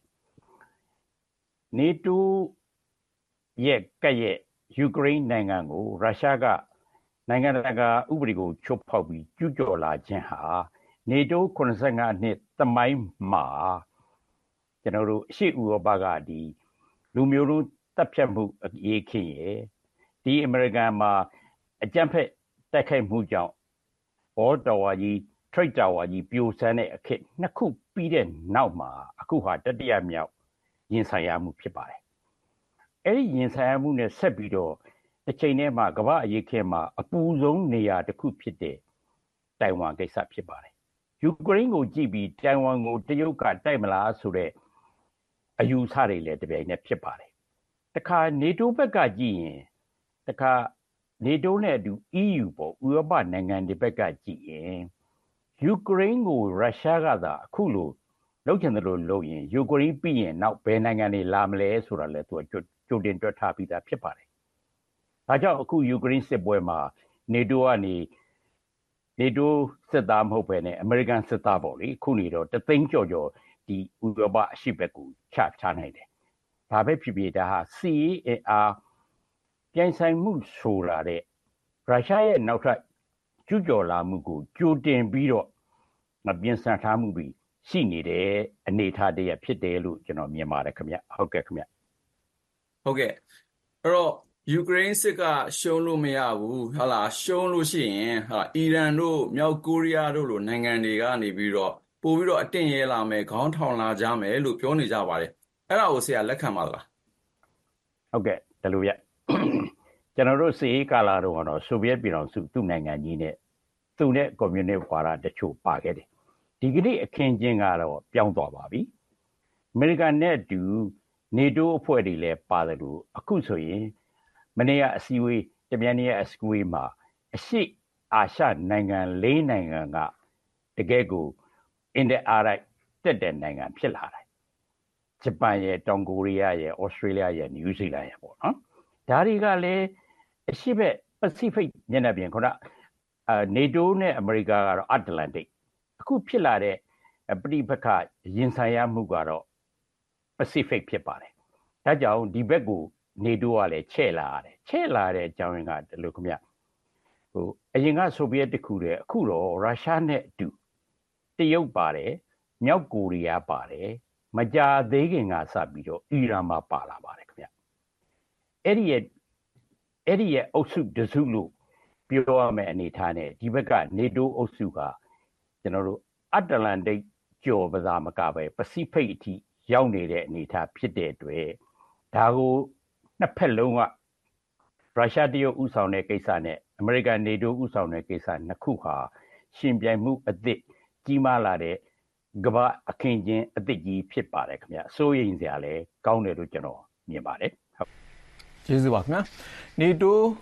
NATO ရဲ့ကဲ့ရဲ့ယူကရိန်းနိုင်ငံကိုရုရှားကနိုင်ငံတကာဥပဒေကိုချိုးဖောက်ပြီးကျူးကျော်လာခြင်းဟာ NATO 85နှစ်သမိုင်းမှာကျွန်တော်တို့အရှေ့ဥရောပကဒီလူမျိုးတို့တပ်ဖြတ်မှုအရေးခင်းရယ်ဒီအမေရိကန်မှာအကြမ်းဖက်တိုက်ခိုက်မှုကြောင့်ဘောတော်ဝါကြီး trade tower ကြီးပြိုဆန်းတဲ့အခက်နှစ်ခုပြီးတဲ့နောက်မှာအခုဟာတတိယမြောက်ရင်ဆိုင်ရမှုဖြစ်ပါတယ်အဲ့ဒီရင်ဆိုင်ရမှုနဲ့ဆက်ပြီးတော့တစ်ချိန်တည်းမှာကမ္ဘာအရေးခင်းမှာအပူဆုံးနေရာတစ်ခုဖြစ်တဲ့တိုင်ဝမ်ကိစ္စဖြစ်ပါတယ်ယူကရိန်းကိုကြည့်ပြီးတိုင်ဝမ်ကိုတရုတ်ကတိုက်မလားဆိုတဲ့အယူဆတွေလည်းတပြိုင်နက်ဖြစ်ပါတယ်တခါ NATO ဘက်ကကြည့်ရင်တခါ NATO နဲ့အတူ EU ပေါ့ဥရောပနိုင်ငံတွေဘက်ကကြည့်ရင်ယူကရိန်းကိုရုရှားကသာအခုလိုလုပ်ချင်တယ်လို့လုပ်ရင်ယူကရိန်းပြီးရင်နောက်ဘယ်နိုင်ငံတွေလာမလဲဆိုတာလည်းသူကကြိုတင်တွက်ထားပြီးသားဖြစ်ပါတယ်ဒါကြောင့်အခုယူကရိန်းစစ်ပွဲမှာ NATO ကနေ NATO စစ်သားမဟုတ်ဘဲနဲ့အမေရိကန်စစ်သားပေါ့လေခုနေတော့တသိန်းကျော်ဒီဥရောပအရှိဘက်ကိုချနိုင်တယ်ဒါပဲဖြစ်ဖြစ်ဒါဟာစီအေအာပြိုင်ဆိုင်မှုဆိုလာတဲ့ရုရှားရဲ့နောက်ထပ်ကျူးကျော်လာမှုကိုကြိုတင်ပြီးတော့ပြင်ဆင်ထားမှုပြီးရှိနေတဲ့အနေအထားတည်းဖြစ်တယ်လို့ကျွန်တော်မြင်ပါတယ်ခင်ဗျဟုတ်ကဲ့ခင်ဗျဟုတ်ကဲ့အဲ့တော့ယူကရိန်းစစ်ကရှုံးလို့မရဘူးဟုတ်လားရှုံးလို့ရှိရင်အီရန်တို့မြောက်ကိုရီးယားတို့လိုနိုင်ငံတွေကနေပြီးတော့ပို့ပြီးတော့အတင်းရဲလာမယ်ခေါင်းထောင်လာကြမယ်လို့ပြောနေကြပါတယ်အဲ့ဒါကိုဆရာလက်ခံပါသလားဟုတ်ကဲ့ဒါလိုရကျွန်တော်တို့စစ်အေးကာလာတော့ဆိုဗီယက်ပြည်ထောင်စုသူ့နိုင်ငံကြီးနဲ့သူ့နဲ့ကွန်မြူနစ်ဝါဒတချို့ပါခဲ့တယ်ဒီကနေ့အခင်းချင်းကတော့ပြောင်းသွားပါပြီအမေရိကန်နဲ့အတူနေတိုးအဖွဲ့တွေလည်းပါတယ်လို့အခုဆိုရင်မနေ့ကအစည်းအဝေးတမြန်နေ့အစည်းအဝေးမှာအရှိအာရှနိုင်ငံ၄နိုင်ငံကတကယ်ကိုအင်ဒက်အားလိုက်တက်တဲ့နိုင်ငံဖြစ်လာတယ်ဂျပန်ရဲ့တောင်ကိုရီးယားရဲ့ဩစတြေးလျရဲ့နယူးဇီလန်ရဲ့ပေါ့နော်ဒါတွေကလည်းအရှိဘက်ပစိဖိတ်မျက်နှာပြင်နေတိုးနဲ့အမေရိကကတော့အတ္တလန်တိတ်အခုဖြစ်လာတဲ့ပဋိပက္ခရင်ဆိုင်ရမှုကတော့ပစိဖိတ်ဖြစ်ပါတယ်ဒါကြောင့်ဒီဘက်ကိုနေတိုးကလည်းချဲ့လာတဲ့အကြောင်းရင်းကဒီလိုခင်ဗျအရင်ကဆိုဗီယက်တခုတည်းအခုတော့ရုရှားနဲ့အတူတရုတ်ပါတယ်မြောက်ကိုရီးယားပါတယ်မကြာသေးခင်ကစပြီးတော့အီရန်မှာပါလာပါတယ်ခင်ဗျအဲ့ဒီရဲ့အုပ်စုတစုလို့ပြောရမယ့်အနေထားနဲ့ဒီဘက်ကနေတိုးအုပ်စုကကျွန်တော်တို့အတ္တလန်တိတ်ကျော်ပစာမကပဲပစိဖိတ်အထိရောက်နေတဲ့အနေထားဖြစ်တဲ့အတွက်ဒါကိုနှစ်ဖက်လုံးကရုရှားတရုတ်ဥဆောင်တဲ့ကိစ္စနဲ့အမေရိကန်နေတိုးဥဆောင်တဲ့ကိစ္စနှစ်ခုဟာရှင်ပြိုင်မှုအသစ်ကြီးမားလာတဲ့ကမ္ဘာအခင်းချင်းအသစ်ကြီးဖြစ်ပါတယ်ခင်ဗျအစိုးရင်းစရာလည်းကောင်းတယ်လို့ကျွန်တော်မြင်ပါတယ်ဟုတ်ကျေးဇူးပါခင်ဗျာနေတိုး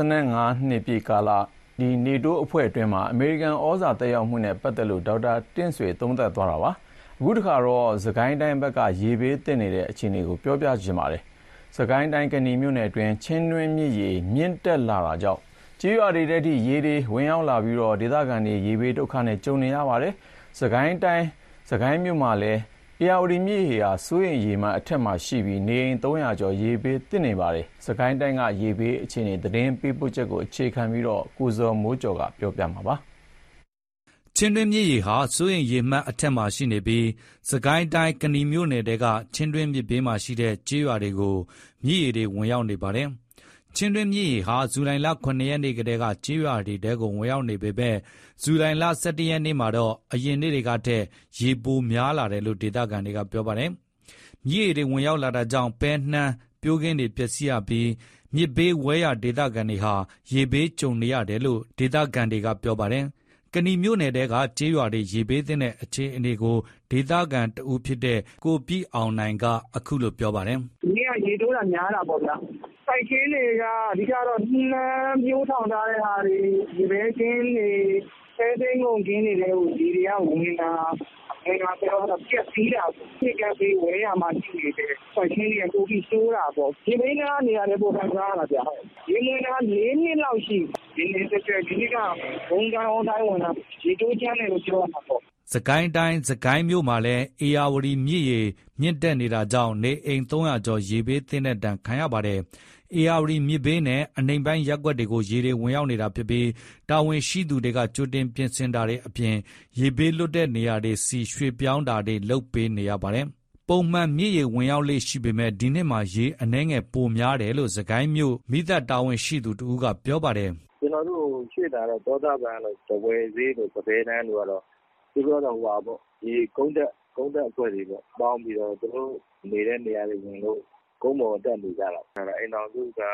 85နှစ်ပြည့်ကာလဒီနေတိုးအဖွဲ့အတွင်းမှာအမေရိကန်ဩဇာတက်ရောက်မှုနဲ့ပတ်သက်လို့ဒေါက်တာတင့်ဆွေသုံးသပ်သွားတာပါအခုတစ်ခါတော့စကိုင်းတိုင်းဘက်ကရေဘေးတက်နေတဲ့အခြေအနေကိုပြောပြချင်ပါတယ်စကိုင်းတိုင်းကဏီမြို့နယ်အတွင်းချင်းတွင်းမြစ်ရေမြင့်တက်လာတာကြောင့်ကျေးရွာတွေထဲထိရေတွေဝင်ရောက်လာပြီးတော့ဒေသခံတွေရေဘေးဒုက္ခနဲ့ကြုံနေရပါတယ်စကိုင်းတိုင်းစကိုင်းမြို့မှာလည်းဧရာဝတီမြစ်ရေဟာစိုးရိမ်ရေမှတ်အထက်မှာရှိပြီးနေအိမ်300ကျော်ရေဘေးတက်နေပါတယ်စကိုင်းတိုင်းကရေဘေးအခြေအနေသတင်းပေးပို့ချက်ကိုအခြေခံပြီးတော့ကိုဇော်မိုးကျော်ကပြောပြမှာပါချင်းတွင်းမြစ်ရေဟာစိုးရိမ်ရေမှတ်အထက်မှာရှိနေပြီးစကိုင်းတိုင်းကဏီမြို့နယ်တဲကချင်းတွင်းမြစ်ဘေးမှာရှိတဲ့ကျေးရွာတွေကိုမြစ်ရေတွေဝင်ရောက်နေပါတယ်။ချင်းတွင်းမြစ်ရေဟာဇူလိုင်လ9ရက်နေ့ကတည်းကကျေးရွာတွေတဲကိုဝင်ရောက်နေပေမဲ့ဇူလိုင်လ17ရက်နေ့မှာတော့အရင်နေ့တွေကထက်ရေပိုများလာတယ်လို့ဒေသခံတွေကပြောပါတယ်။မြစ်ရေတွေဝင်ရောက်လာတာကြောင့်ပဲနှမ်းပြိုးကင်းတွေပျက်စီးရပြီးမြစ်ဘေးဝဲရဒေသခံတွေဟာရေဘေးကြုံနေရတယ်လို့ဒေသခံတွေကပြောပါတယ်။ကဏီမြို့နယ်တဲကကျေးရွာတွေရေဘေးသင့်တဲ့အခြေအနေကိုဒေသခံတဦးဖြစ်တဲ့ကိုပြည့်အောင်နိုင်ကအခုလိုပြောပါတယ်။ဒီကရေတိုးတာများတာပေါ့ဗျာ။စိုက်ခင်းတွေကအဓိကတော့နှမ်းမျိုးထောင်ထားတဲ့ဟာတွေရေဘေးကင်းတွေဆဲသိန်းကုန်ကင်းတွေလည်းဒီတွေကဝင်တာပြောတော့ပြက်စီးတာဖြစ်ကပေးဝဲရမှာရှိနေတယ်။စိုက်ခင်းတွေကပိုပြီးဆိုးတာပေါ့။ရေဘေးနားနေရတယ်ပိုခံစားရတာဗျာ။ရေမွေးနာ4နှစ်လောက်ရှိဒီနေ့ကဘုံကောင်အောင်တိုင်းဝင်တာရေတိုးချမ်းတယ်လို့ပြောရမှာပေါ့စကိုင်းတိုင်းစကိုင်းမြို့မှာလည်းဧရာဝတီမြစ်ရေမြင့်တက်နေတာကြောင့်နေအိမ်300ကျော်ရေဘေးသင့်တဲ့ဒဏ်ခံရပါတယ်။ဧရာဝတီမြစ်ဘေးနဲ့အနိမ့်ပိုင်းရပ်ကွက်တွေကိုရေတွေဝင်ရောက်နေတာဖြစ်ပြီးတာဝန်ရှိသူတွေကကြိုတင်ပြင်ဆင်တာတွေအပြင်ရေဘေးလွတ်တဲ့နေရာတွေစီရွှေ့ပြောင်းတာတွေလုပ်ပေးနေရပါတယ်။ပုံမှန်မြစ်ရေဝင်ရောက်လေ့ရှိပေမဲ့ဒီနှစ်မှာရေအနှဲငယ်ပိုများတယ်လို့စကိုင်းမြို့မိသက်တာဝန်ရှိသူတဦးကပြောပါတယ်။ကျွန်တော်တို့ရွှေ့တာတော့ဒေါသပန်းလို့တဝဲဈေးလို့ပပဲတန်းလို့ကတော့သူတို့တော့ဟိုပါပေါ့ဒီကုန်းတက်အဖွဲ့တွေပေါ့ပေါင်းပြီးတော့သူတို့နေတဲ့နေရာတွေဝင်လို့ကုန်းပေါ်တက်နေကြတာအဲ့ဒါအိမ်တော်စုက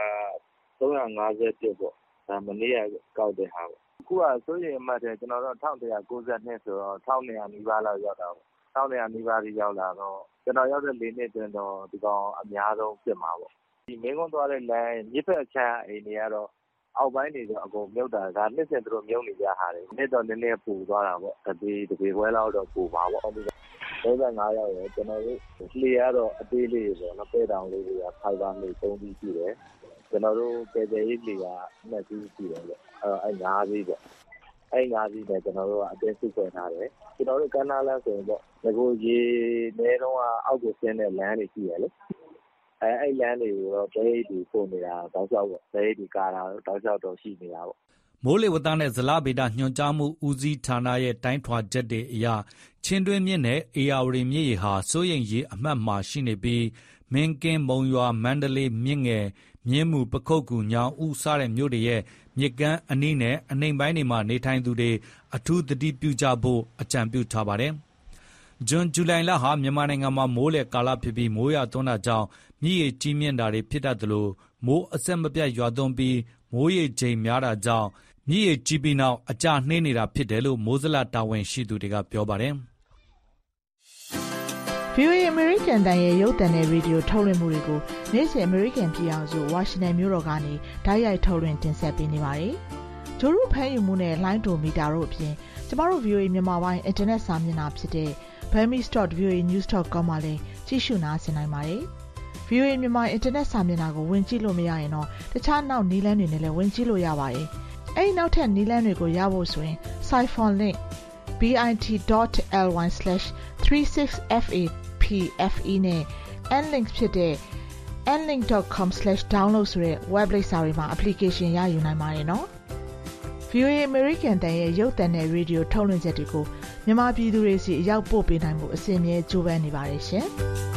350ပြပေါ့ဒါမနေ့ကကောက်တဲ့ဟာပေါ့အခုကစိုးရိမ်အမှတ်တယ်ကျွန်တော်တို့1192ဆိုတော့1200နီးပါးလောက်ရောက်တာပေါ့1200နီးပါးကြီးရောက်လာတော့ကျွန်တော်ရောက်တဲ့၄နှစ်တွင်တော့ဒီကောင်အများဆုံးဖြစ်မှာပေါ့ဒီမင်းကုန်းသွားတဲ့လမ်းမြစ်ဖက်အခြမ်းအိမ်တွေကတော့အောက်ပိုင်းတွေဆိုအကုန်မြုပ်တာဒါနှစ်စဉ်သူတို့မြုပ်နေကြဟာတွေနှစ်တော့နည်းနည်းပူသွားတာပေါ့တပေခွဲလောက်တော့ပူပါပေါ့35ရောက်ရယ်ကျွန်တော်တို့လှေရတော့အသေးလေးပေါ့နော်ပဲတောင်လေးတွေကဖိုင်ဘာလေး3ပြီးရှိတယ်ကျွန်တော်တို့ပေပေရေးလှေက2ပြီးရှိတယ်ပေါ့အဲ့5ပြီးပေါ့အဲ့5ပြီးနဲ့ကျွန်တော်တို့ကအတင်းစုခွဲထားတယ်ကျွန်တော်တို့ကမ်းနားလမ်းဆိုရင်ပေါ့ငကိုရေနဲတော့အောက်ကိုဆင်းတဲ့လမ်းတွေရှိရလေအဲ့လမ်းတွေကိုတော့ဒိတ်ဒီပို့နေတာတောက်လျှောက်ပေါ့ဒိတ်ဒီကားတာတောက်လျှောက်တော့ရှိနေတာပေါ့မိုးလေဝသနဲ့ဇလဗေဒညွှန်ကြားမှုဦးစီးဌာနရဲ့တိုင်းထွာချက်တွေအရချင်းတွင်းမြစ်နဲ့ဧရာဝတီမြစ်ရေဟာစိုးရိမ်ရေအမှတ်မှာရှိနေပြီးမင်းကင်းမုံရွာမန္တလေးမြင့်ငယ်မြင်းမူပခုတ်ကူညောင်ဦးစတဲ့မြို့တွေရဲ့မြစ်ကမ်းအနီးနဲ့အနိမ့်ပိုင်းတွေမှာနေထိုင်သူတွေအထူးသတိပြုကြဖို့အကြံပြုထားပါတယ်။ဇွန်ဇူလိုင်လဟာမြန်မာနိုင်ငံမှာမိုးလေကာလဖြစ်ပြီးမိုးရွာသွန်းတာကြောင့်မြစ်ရေကြီးမြင့်တာတွေဖြစ်တတ်သလိုမိုးအဆက်မပြတ်ရွာသွန်းပြီးမိုးရေချိန်များတာကြောင့်မြစ်ရေကြီးပြီးနောက်အကျနှင်းနေတာဖြစ်တယ်လို့မိုးဇလတာဝန်ရှိသူတွေကပြောပါတယ်။ VOA American တန်ရဲ့ရုပ်သံနဲ့ရေဒီယိုထုတ်လွှင့်မှုတွေကိုနေ့စဉ် American ပြည်အောင်စုဝါရှင်တန်မြို့တော်ကနေဓာတ်ရိုက်ထုတ်လွှင့်တင်ဆက်ပေးနေပါတယ်။ဂျိုရုဖမ်းယူမှုနဲ့လိုင်းဒိုမီတာတို့အပြင်ကျမတို့ VOA မြန်မာပိုင်းအင်တာနက်စာမျက်နှာဖြစ်တဲ့ burmese.voanews.com မှာလည်းကြည့်ရှုနားဆင်နိုင်ပါတယ်။ VOA မြန်မာအင်တာနက်စာမျက်နှာကိုဝင်ကြည့်လို့မရရင်တော့တခြားနောက်နည်းလမ်းတွေနဲ့လည်းဝင်ကြည့်လို့ရပါတယ်။အဲဒီနောက်ထပ်နည်းလမ်းတွေကိုရဖို့ဆိုရင် Siphon link bit.ly/36FAPFE နဲ့ nlink ဖြစ်တဲ့ nlink.com/download ဆိုတဲ့ web လိပ်စာတွေမှာ application ရယူနိုင်ပါတယ်နော်။ VOA American တန်ရဲ့ရုပ်သံနဲ့ရေဒီယိုထုတ်လွှင့်ချက်တွေကိုမြန်မာပြည်သူတွေစီအရောက်ပို့ပေးနိုင်မှုအစဉ်အမြဲကြိုးပမ်းနေပါတယ်ရှင်။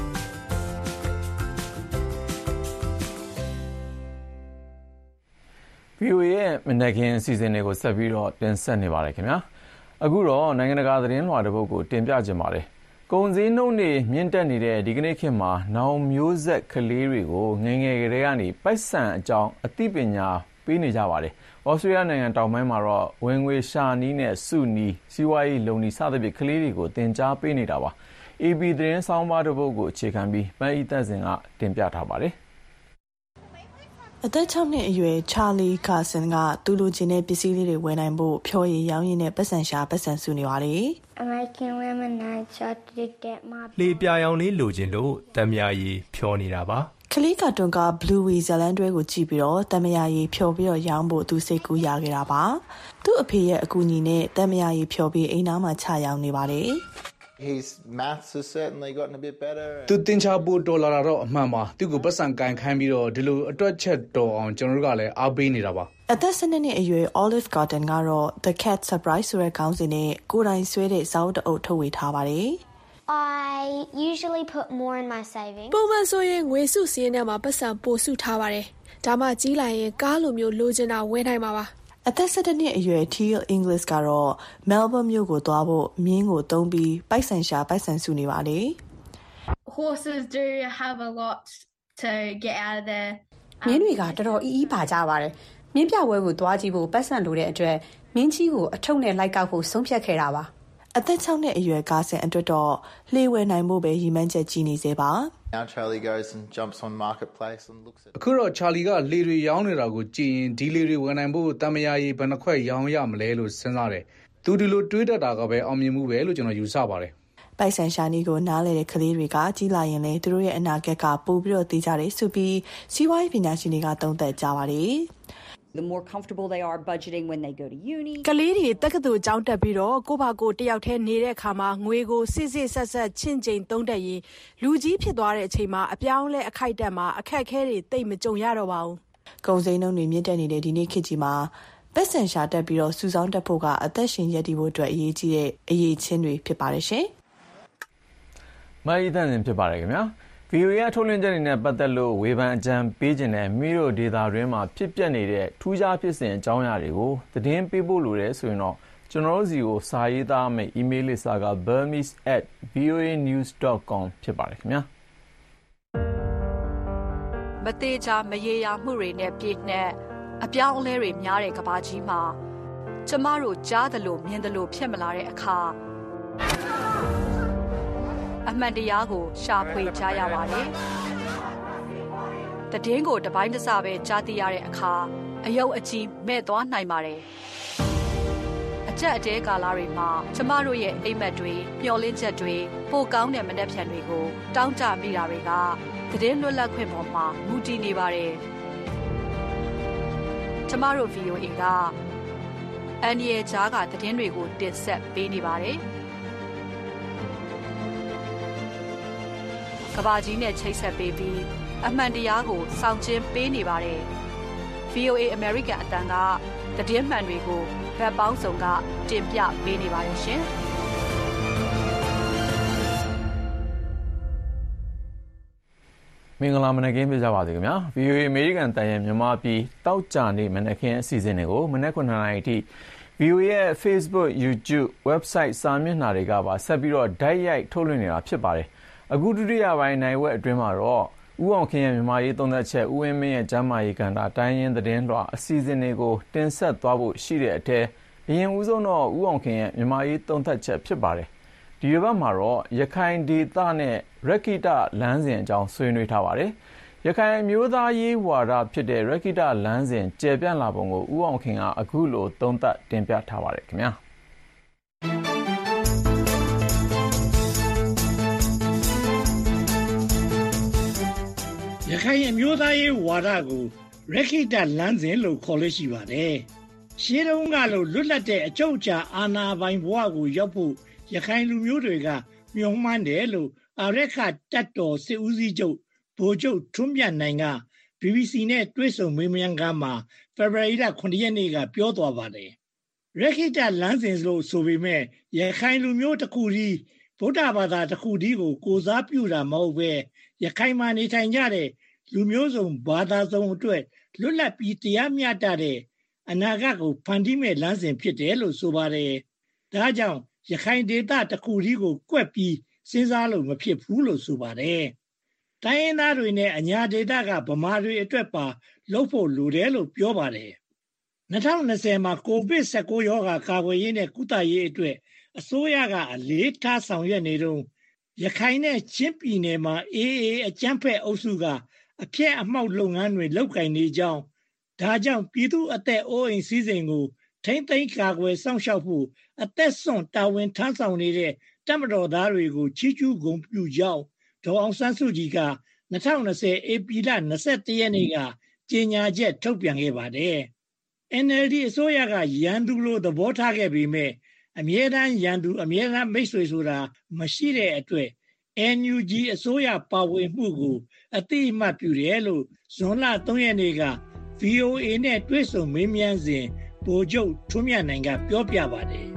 VOA ရဲ့မနက်ခင်းအစီအစဉ်တွေကိုဆက်ပြီးတော့တင်ဆက်နေပါတယ်ခင်ဗျာ။အခုတော့နိုင်ငံတကာသတင်းလွှာတစ်ပုဒ်ကိုတင်ပြခြင်းပါတယ်။ကုန်စည်နှုန်းတွေမြင့်တက်နေတဲ့ဒီကနေ့ခေတ်မှာနောင်မျိုးဆက်ကလေးတွေကိုငယ်ငယ်ကလေးကနေပိုက်ဆံအကြောင်းအသိပညာပေးနေကြပါတယ်။ဩစတြေးလျနိုင်ငံတောင်ပိုင်းမှာတော့ဝင်ငွေရှာနီးနဲ့စုနီးစီးပွားရေးလုံနီးစသဖြင့်ကလေးတွေကိုသင်ကြားပေးနေတာပါ။ AB သတင်းဆောင်ပါတစ်ပုဒ်ကိုအခြေခံပြီးပန်းဤသက်စင်ကတင်ပြထားပါတယ်။အသက်6နှစ်အရွယ်ချာလီကာဆန်ကသူ့လိုချင်တဲ့ပစ္စည်းလေးတွေဝယ်နိုင်ဖို့ဖြောရည်ရောင်းရင်းနဲ့ပတ်စံရှာပတ်စံစုနေပါတယ်။ American women I started that my လေပြာရောင်လေးလိုချင်လို့တံမြာရည်ဖြောနေတာပါ။ကလေးကတွန်က Bluey ဇလန်တွဲကိုကြည့်ပြီးတော့တံမြာရည်ဖြောပြီးတော့ရောင်းဖို့သူစိတ်ကူးရခဲ့တာပါ။သူ့အဖေရဲ့အကူအညီနဲ့တံမြာရည်ဖြောပြီးအိမ်သားမှာချရောင်းနေပါတယ်။ His maths has certainly gotten a bit better. သူတင်ချဖို့တော်လာတော့အမှန်ပါသူ့ကိုပတ်စံကန်ခိုင်းပြီးတော့ဒီလိုအတွက်ချက်တော်အောင်ကျွန်တော်တို့ကလည်းအားပေးနေတာပါအသက်12နှစ်အရွယ် Olive Garden ကတော့ The Cat Surprise ဆိုတဲ့ခေါင်းစဉ်နဲ့ကိုယ်တိုင်ဆွဲတဲ့စာအုပ်တအုပ်ထုတ်ဝေထားပါတယ် I usually put more in my savings. ပုံမှန်ဆိုရင်ငွေစုစည်းထဲမှာပတ်စံပို့စုထားပါတယ်ဒါမှကြီးလိုက်ရင်ကားလိုမျိုးလိုချင်တာဝယ်နိုင်မှာပါအသက်17နှစ်အရွယ် Teal English ကတော့ Melbourne မြို့ကိုသွားဖို့မြင်းကိုသုံးပြီးပိုက်ဆံရှာပိုက်ဆံစုနေပါလေ Horses do have a lot to get out of there. မြင်းတွေကတော်တော်အီးအီးပါကြပါတယ်မြင်းပြပွဲကိုသွားကြည့်ဖို့ပတ်စံလိုတဲ့အတွက်မြင်းကြီးကိုအထုပ်နဲ့လိုက်ကောက်ဖို့ဆုံးဖြတ်ခဲ့တာပါအသက်6နှစ်အရွယ်ကာဆန်အတွက်တော့လှေဝယ်နိုင်ဖို့ပဲရည်မှန်းချက်ကြီးနေစေပါ Now Charlie goes and jumps on marketplace and looks at အခုတော့ Charlie ကလေတွေရောင်းနေတာကိုကြည့်ရင်ဒီလေတွေဝယ်နိုင်ဖို့တံမယာရီဘယ်နှခွက်ရောင်းရမလဲလို့စဉ်းစားတယ်သူဒီလိုတွေးတတ်တာကပဲအောင်မြင်မှုပဲလို့ကျွန်တော်ယူဆပါတယ်ပိုက်ဆံရှာနီကိုနားလေတဲ့ကလေးတွေကကြီးလာရင်လေသူတို့ရဲ့အနာဂတ်ကပိုပြီးတော့သိကြတယ်ဆိုပြီးစီးပွားရေးပညာရှင်တွေကသုံးသပ်ကြပါတယ် The more comfortable they are budgeting when they go to uni ကလေးတွေတက္ကသိုလ်ကျောင်းတက်ပြီးတော့ကိုယ့်ဘာကိုတယောက်တည်းနေတဲ့အခါမှာငွေကိုစစ်စစ်ဆက်ဆက်ချင့်ချိန်သုံးတတ်ရင်လူကြီးဖြစ်သွားတဲ့အချိန်မှာအပြောင်းလဲအခိုက်အတန့်မှာအခက်အခဲတွေတိတ်မကြုံရတော့ပါဘူးကုန်စည်နှုန်းတွေမြင့်တက်နေတဲ့ဒီနေ့ခေတ်ကြီးမှာပတ်စံရှာတက်ပြီးတော့စုဆောင်းတက်ဖို့ကအသက်ရှင်ရည်တည်ဖို့အတွက်အရေးကြီးတဲ့အရေးချင်းတွေဖြစ်ပါတယ်ရှင်မအီးသန့်စင်ဖြစ်ပါတယ်ခင်ဗျာVOA ရထုတ်လွှင့်ချက်တွေနဲ့ပတ်သက်လို့ဝေဖန်အကြံပေးခြင်းနဲ့မိတို့ဒေတာတွင်မှာဖြစ်ပျက်နေတဲ့ထူးခြားဖြစ်စဉ်အကြောင်းအရာတွေကိုသတင်းပေးဖို့လိုတယ်ဆိုရင်တော့ကျွန်တော်တို့စီကိုစာရေးသားမယ့် email လိပ်စာက burmese@voanews.com ဖြစ်ပါတယ်ခင်ဗျာမသေးချာမရေရာမှုတွေနဲ့ပြည့်နှက်အပြောင်းအလဲတွေများတဲ့ကမ္ဘာကြီးမှာကျမတို့ကြားသလိုမြင်သလိုဖြစ်မလာတဲ့အခါအမှန်တရားကိုရှာဖွေကြရပါတယ်။တည်င်းကိုတပိုင်းတစပဲကြားသိရတဲ့အခါအယုတ်အကြီးမဲ့သွားနိုင်ပါတယ်။အကြက်အတဲကာလတွေမှာကျမတို့ရဲ့အိမ်မက်တွေမျှော်လင့်ချက်တွေပိုကောင်းတဲ့မနှက်ဖြန်တွေကိုတောင်းတမိတာတွေကတည်င်းလွတ်လပ်ခွင့်ပေါ်မှာမူတည်နေပါတယ်။ကျမတို့ VOA ကအန်ရီကြားကတည်င်းတွေကိုတင်ဆက်ပေးနေပါတယ်။ကဘာကြီးနဲ့ချိတ်ဆက်ပေးပြီးအမှန်တရားကိုစောင့်ကျဉ်ပေးနေပါတယ်။ VOA American အတန်ကသတင်းမှန်တွေကိုဗတ်ပေါင်းစုံကတင်ပြပေးနေပါတယ်ရှင်။မင်္ဂလာမနက်ခင်းပြကြပါစေခင်ဗျာ VOA အမေရိကန်တန်ရဲ့မြန်မာပြည်တောက်ကြနေမနက်ခင်းအစီအစဉ်တွေကိုမနက်9:00 နာရီအထိ VOA ရဲ့ Facebook, YouTube, website စာမျက်နှာတွေကပါဆက်ပြီးတော့ဓာတ်ရိုက်ထုတ်လွှင့်နေတာဖြစ်ပါတယ်အခုဒုတိယပိုင်းနိုင်ဝက်အတွင်းမှာတော့ဦးအောင်ခင်ရဲ့မြန်မာရေးသုံးသပ်ချက်ဦးဝင်းမင်းရဲ့ကျမ်းမာရေးကဏ္ဍတိုင်းရင်းသတင်းတော်အစီအစဉ်တွေကိုတင်ဆက်သွားဖို့ရှိတဲ့အထက်အရင်ဦးဆုံးတော့ဦးအောင်ခင်ရဲ့မြန်မာရေးသုံးသပ်ချက်ဖြစ်ပါတယ်ဒီဘက်မှာတော့ရခိုင်ဒေသနဲ့ရက္ခိတလမ်းစဉ်အကြောင်းဆွေးနွေးထားပါတယ်ရခိုင်မျိုးသားရေးဝါဒဖြစ်တဲ့ရက္ခိတလမ်းစဉ်ကျယ်ပြန့်လာပုံကိုဦးအောင်ခင်ကအခုလိုသုံးသပ်တင်ပြထားပါတယ်ခင်ဗျာရခိုင်အမျိုးသားရေးဝါဒကိုရက္ခိတလမ်းစဉ်လို့ခေါ်လို့ရှိပါတယ်ရှင်းတုန်းကလို့လွတ်လပ်တဲ့အကျုပ်အချာအာဏာပိုင်ဘဝကိုရောက်ဖို့ရခိုင်လူမျိုးတွေကမျှော်မှန်းတယ်လို့အာရက္ခတပ်တော်စစ်ဦးစီးချုပ်ဗိုလ်ချုပ်ထွန်းမြတ်နိုင်က BBC နဲ့တွေ့ဆုံမေးမြန်းခန်းမှာဖေဖော်ဝါရီလ 9 ရက်နေ့ကပြောသွားပါတယ်ရက္ခိတလမ်းစဉ်လို့ဆိုပေမဲ့ရခိုင်လူမျိုးတစ်ခုတည်းဗုဒ္ဓဘာသာတစ်ခုတည်းကိုကိုစားပြုတာမဟုတ်ပဲရခိုင်မှာနေထိုင်ကြတဲ့လူမျိုးစုံဘာသာစုံအတွက်လွတ်လပ်ပြီးတရားမျှတတဲ့အနာဂတ်ကိုဖန်တီးမဲ့လမ်းစဉ်ဖြစ်တယ်လို့ဆိုပါတယ်ဒါကြောင့်ရခိုင်ဒေသတစ်ခုတည်းကိုကွက်ပြီးစဉ်းစားလို့မဖြစ်ဘူးလို့ဆိုပါတယ်တိုင်းရင်းသားတွေနဲ့အညာဒေသကဗမာတွေအတွက်ပါလှုပ်ဖို့လိုတယ်လို့ပြောပါတယ်2020မှာကိုဗစ် -19 ရောဂါကာကွယ်ရေးနဲ့ကုသရေးအတွက်အစိုးရကအလေးထားဆောင်ရွက်နေတော့ရခိုင်နဲ့ချင်းပြည်နယ်မှာAAအကြမ်းဖက်အုပ်စုကအပြည့်အမှောက်လုပ်ငန်းတွေလုပ်ကင်နေကြောင်းဒါကြောင့်ပြည်သူအသက်အိုးအိမ်စည်းစိမ်ကိုထိမ့်သိမ်းကာကွယ်စောင့်ရှောက်ဖို့အသက်ဆွန့်တာဝန်ထမ်းဆောင်နေတဲ့တပ်မတော်သားတွေကိုချီးကျူးဂုဏ်ပြုကြောင်းဒေါ်အောင်ဆန်းစုကြည်က2020ဧပြီလ21ရက်နေ့ကကြေညာချက်ထုတ်ပြန်ခဲ့ပါတယ်။ NLD အစိုးရကရန်သူလိုသဘောထားခဲ့ပေမဲ့အမြဲတမ်းရန်သူအမြဲတမ်းမိတ်ဆွေဆိုတာမရှိတဲ့အတွက် NUG အစိုးရပါဝင်မှုကိုအတိအမှတ်ပြုတယ်လို့ဇွန်လ 3 ရက်နေ့က VOA နဲ့တွေ့ဆုံမေးမြန်းစဉ်ဗိုလ်ချုပ်ထွန်းမြတ်နိုင်ကပြောပြပါတယ်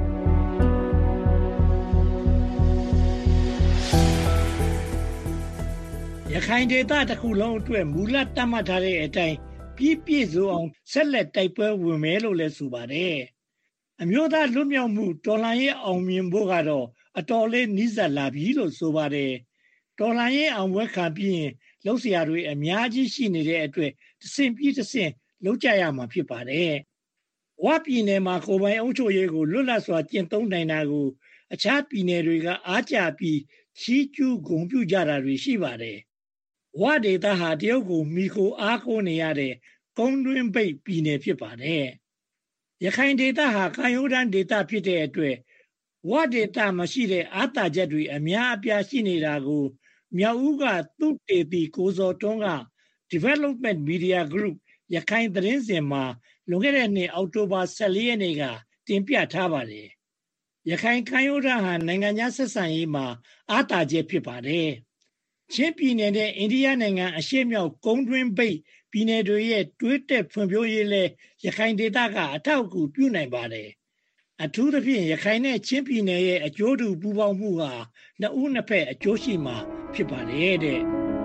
ရခိုင်ဒေသတစ်ခုလုံးအတွက်မူလတတ်မှတ်ထားတဲ့အတိုင်းပြည့်စုံအောင်ဆက်လက်တိုက်ပွဲဝင်မယ်လို့လည်းဆိုပါတယ်အမျိုးသားလွတ်မြောက်မှုတော်လှန်ရေးအောင်မြင်ဖို့ကတော့အတော်လေးနီးစပ်လာပြီလို့ဆိုပါတယ်တော်လှန်ရေးအောင်ပွဲခံပြီးရင်လှုပ်ရှားတွေအများကြီးရှိနေတဲ့အတွက်တစ်ဆင့်ပြီးတစ်ဆင့်လှုပ်ကြရမှာဖြစ်ပါတယ်ဝပြည်နယ်မှာကိုယ်ပိုင်အုပ်ချုပ်ရေးကိုလွတ်လပ်စွာကျင့်သုံးနိုင်တာကိုအခြားပြည်နယ်တွေကအားကျပြီးချီးကျူးဂုဏ်ပြုကြတာတွေရှိပါတယ်ဝဒေသဟာတရုတ်ကိုမိခိုအားကိုးနေရတဲ့ကုန်းတွင်းပိတ်ပြည်နယ်ဖြစ်ပါတယ်ရခိုင်ဒေသဟာကမ်းရိုးတန်းဒေသဖြစ်တဲ့အတွက်ဝဒေသမရှိတဲ့အာသာချက်တွေအများအပြားရှိနေတာကိုမြောက်ဦးကသုတေသီကိုဇော်တွန်းက Development Media Group ရခိုင်သတင်းစဉ်မှာလွန်ခဲ့တဲ့နှစ်အောက်တိုဘာ14ရက်နေ့ကတင်ပြထားပါတယ်ရခိုင်ကမ်းရိုးတန်းဟာနိုင်ငံခြားဆက်ဆံရေးမှာအာသာချက်ဖြစ်ပါတယ်ချင်းပြည်နယ်နဲ့အိန္ဒိယနိုင်ငံအရှေ့မြောက်ကုန်းတွင်းပိတ်ပြည်နယ်တွေရဲ့တွဲတက်ဖွံ့ဖြိုးရေးလဲရခိုင်ဒေသကအထောက်အကူပြုနိုင်ပါတယ်အထူးသဖြင့်ရခိုင်နဲ့ချင်းပြည်နယ်ရဲ့အကျိုးတူပူးပေါင်းမှုဟာနှစ်ဦးနှစ်ဖက်အကျိုးရှိမှာဖြစ်ပါတယ်တဲ့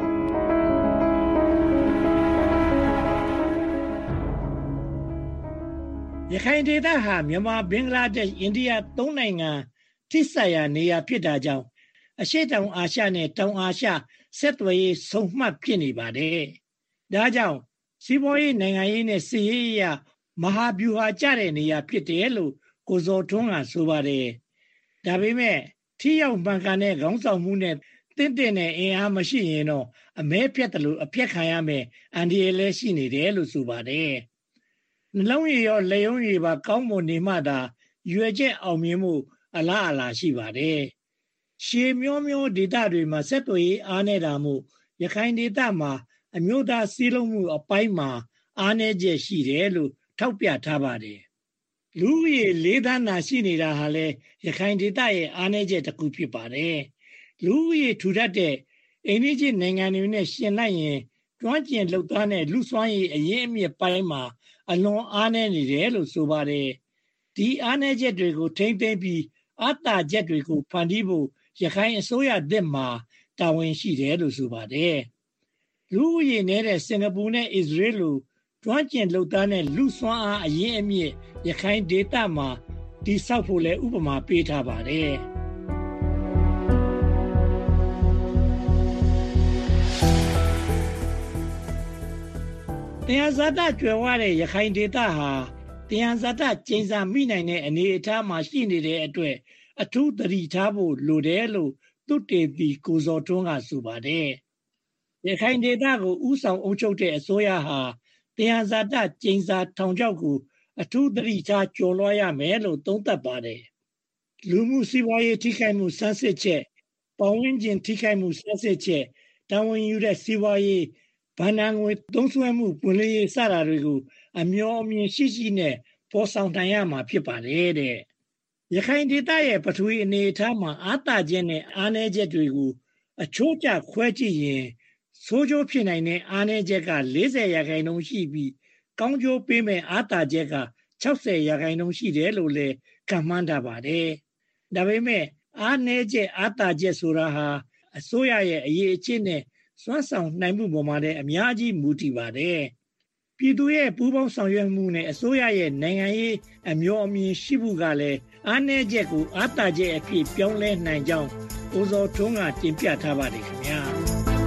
ရခိုင်ဒေသဟာမြန်မာဘင်္ဂလားဒေ့ရှ်အိန္ဒိယသုံးနိုင်ငံထိစပ်ရာနေရာဖြစ်တာကြောင့်အရှေ့တောင်အာရှနဲ့တောင်အာရှဆက်သွယ်ရေးဆုံးမှတ်ဖြစ်နေပါတယ်။ဒါကြောင့်စီးပွားရေးနိုင်ငံရေးနဲ့စစ်ရေးအရမဟာဗျူဟာကျတဲ့နေရာဖြစ်တယ်လို့ကိုဇော်ထွန်းကဆိုပါတယ်။ဒါပေမဲ့ထိရောက်မှန်ကန်တဲ့ခေါင်းဆောင်မှုနဲ့တင့်တယ်တဲ့အင်အားမရှိရင်တော့အမဲဖြတ်တယ်လို့အပြက်ခံရမယ်အန်ဒီရဲလည်းရှိနေတယ်လို့ဆိုပါတယ်။နှလုံးရည်ရောလက်ယုံရည်ပါကောင်းမွန်နေမှသာရွယ်ချက်အောင်မြင်မှုအလားအလာရှိပါတယ်။ရှေမျောမျောဒေသတွေမှာဆက်သွယ်ရေးအားနေတာမို့ရခိုင်ဒေသမှာအမျိုးသားစည်းလုံးမှုအပိုင်းမှာအားနည်းချက်ရှိတယ်လို့ထောက်ပြထားပါတယ်။လူဦးရေ4 သန်းသာရှိနေတာဟာလည်းရခိုင်ဒေသရဲ့အားနည်းချက်တစ်ခုဖြစ်ပါတယ်။လူဦးရေထူထပ်တဲ့အိန္ဒိယနိုင်ငံတွေနဲ့ရှင်လိုက်ရင်ကျွမ်းကျင်လှုပ်သားတဲ့လူစွမ်းရည်အရင်းအမြစ်ပိုင်းမှာအလွန်အားနည်းနေတယ်လို့ဆိုပါတယ်။ဒီအားနည်းချက်တွေကိုထိမ့်သိမ်းပြီးအသာချက်တွေကိုဖန်တီးဖို့ရခိုင်အစိုးရသစ်မှာတာဝန်ရှိတယ်လို့ဆိုပါတယ်လူဦးရေနည်းတဲ့စင်ကာပူနဲ့အစ္စရေးလိုကျွမ်းကျင်လုပ်သားနဲ့လူစွမ်းအားအရင်းအမြစ်ရခိုင်ဒေသမှာတည်ဆောက်ဖို့လည်းဥပမာပေးထားပါတယ်။တရားဇာတကျွယ်ဝတဲ့ရခိုင်ဒေသဟာတရားဇာတကျိန်စာမိနိုင်တဲ့အနေအထားမှာရှိနေတဲ့အတွက်အထူးသတိထားဖို့လိုတယ်လို့သုတေသီကိုဇော်ထွန်းကဆိုပါတယ်။ရခိုင်ဒေသကိုဥဆောင်အုပ်ချုပ်တဲ့အစိုးရဟာတရားဇာတကျိန်စာထောင်ချောက်ကိုအထူးသတိထားကျော်လွှားရမယ်လို့သုံးသပ်ပါတယ်။လူမှုစီးပွားရေးထိခိုက်မှုဆန်းစစ်ချက်ပတ်ဝန်းကျင်ထိခိုက်မှုဆန်းစစ်ချက်တာဝန်ယူတဲ့စီးပွားရေးဘဏ္ဍာငွေသုံးစွဲမှုပွင့်လင်းရေးစတာတွေကိုအမျှော်အမြင်ရှိရှိနဲ့ပေါ်ဆောင်နိုင်ရမှာဖြစ်ပါတယ်တဲ့။ရခိုင်ဒေသရဲ့ပထဝီအနေအထားမှာအားသာချက်နဲ့အားနည်းချက်တွေကိုအချိုးကျခွဲကြည့်ရင်ဆိုးကျိုးဖြစ်နိုင်တဲ့အားနည်းချက်က40%ရှိပြီးကောင်းကျိုးပေးမဲ့အားသာချက်က60%ရှိတယ်လို့လည်းခန့်မှန်းထားပါတယ်။ဒါပေမဲ့အားနည်းချက်အားသာချက်ဆိုတာဟာအစိုးရရဲ့အရေးအချင်းနဲ့စွမ်းဆောင်နိုင်မှုပေါ်မှာလည်းအများကြီးမူတည်ပါတယ်။ပြည်သူရဲ့ပူးပေါင်းဆောင်ရွက်မှုနဲ့အစိုးရရဲ့နိုင်ငံရေးအမျှော်အမြင်ရှိမှုကလည်းအားနည်းချက်ကိုအားသာချက်အဖြစ်ပြောင်းလဲနိုင်ကြောင်းကိုဇော်ထွန်းကတင်ပြထားပါတယ်ခင်ဗျာ။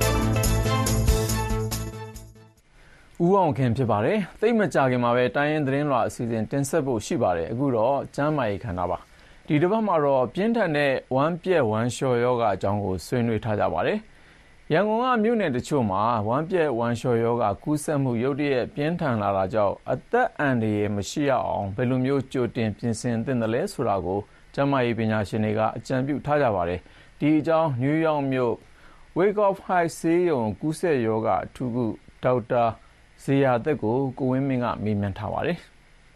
ဦးအောင်ခင်ဖြစ်ပါတယ်။သိပ်မကြခင်မှာပဲတိုင်းရင်းသတင်းလွှာအစီအစဉ်တင်ဆက်ဖို့ရှိပါတယ်။အခုတော့ကျမ်းမာရေးခန္ဓာပါ။ဒီတစ်ပတ်မှာတော့ပြင်းထန်တဲ့ဝမ်းပြက်ဝမ်းလျှော်ယောဂအကြောင်းကိုဆွေးနွေးထားကြပါတယ်။ရန်ကုန်ကမြို့နယ်တချို့မှာဝမ်းပြက်ဝမ်းလျှော်ယောဂကူးစက်မှုရုတ်တရက်ပြင်းထန်လာတာကြောင့်အသက်အန္တရာယ်မရှိရအောင်ဘယ်လိုမျိုးကြိုတင်ပြင်ဆင်သင့်တယ်လဲဆိုတာကိုကျန်းမာရေးပညာရှင်တွေကအကြံပြုထားကြပါတယ်။ဒီအကြောင်းနယူးယောက်မြို့ Wake of High ဆေးရုံကူးစက်ယောဂအထူးကုဒေါက်တာဇေယျာသက်ကိုကိုဝင်းမင်းကမေးမြန်းထားပါတယ်။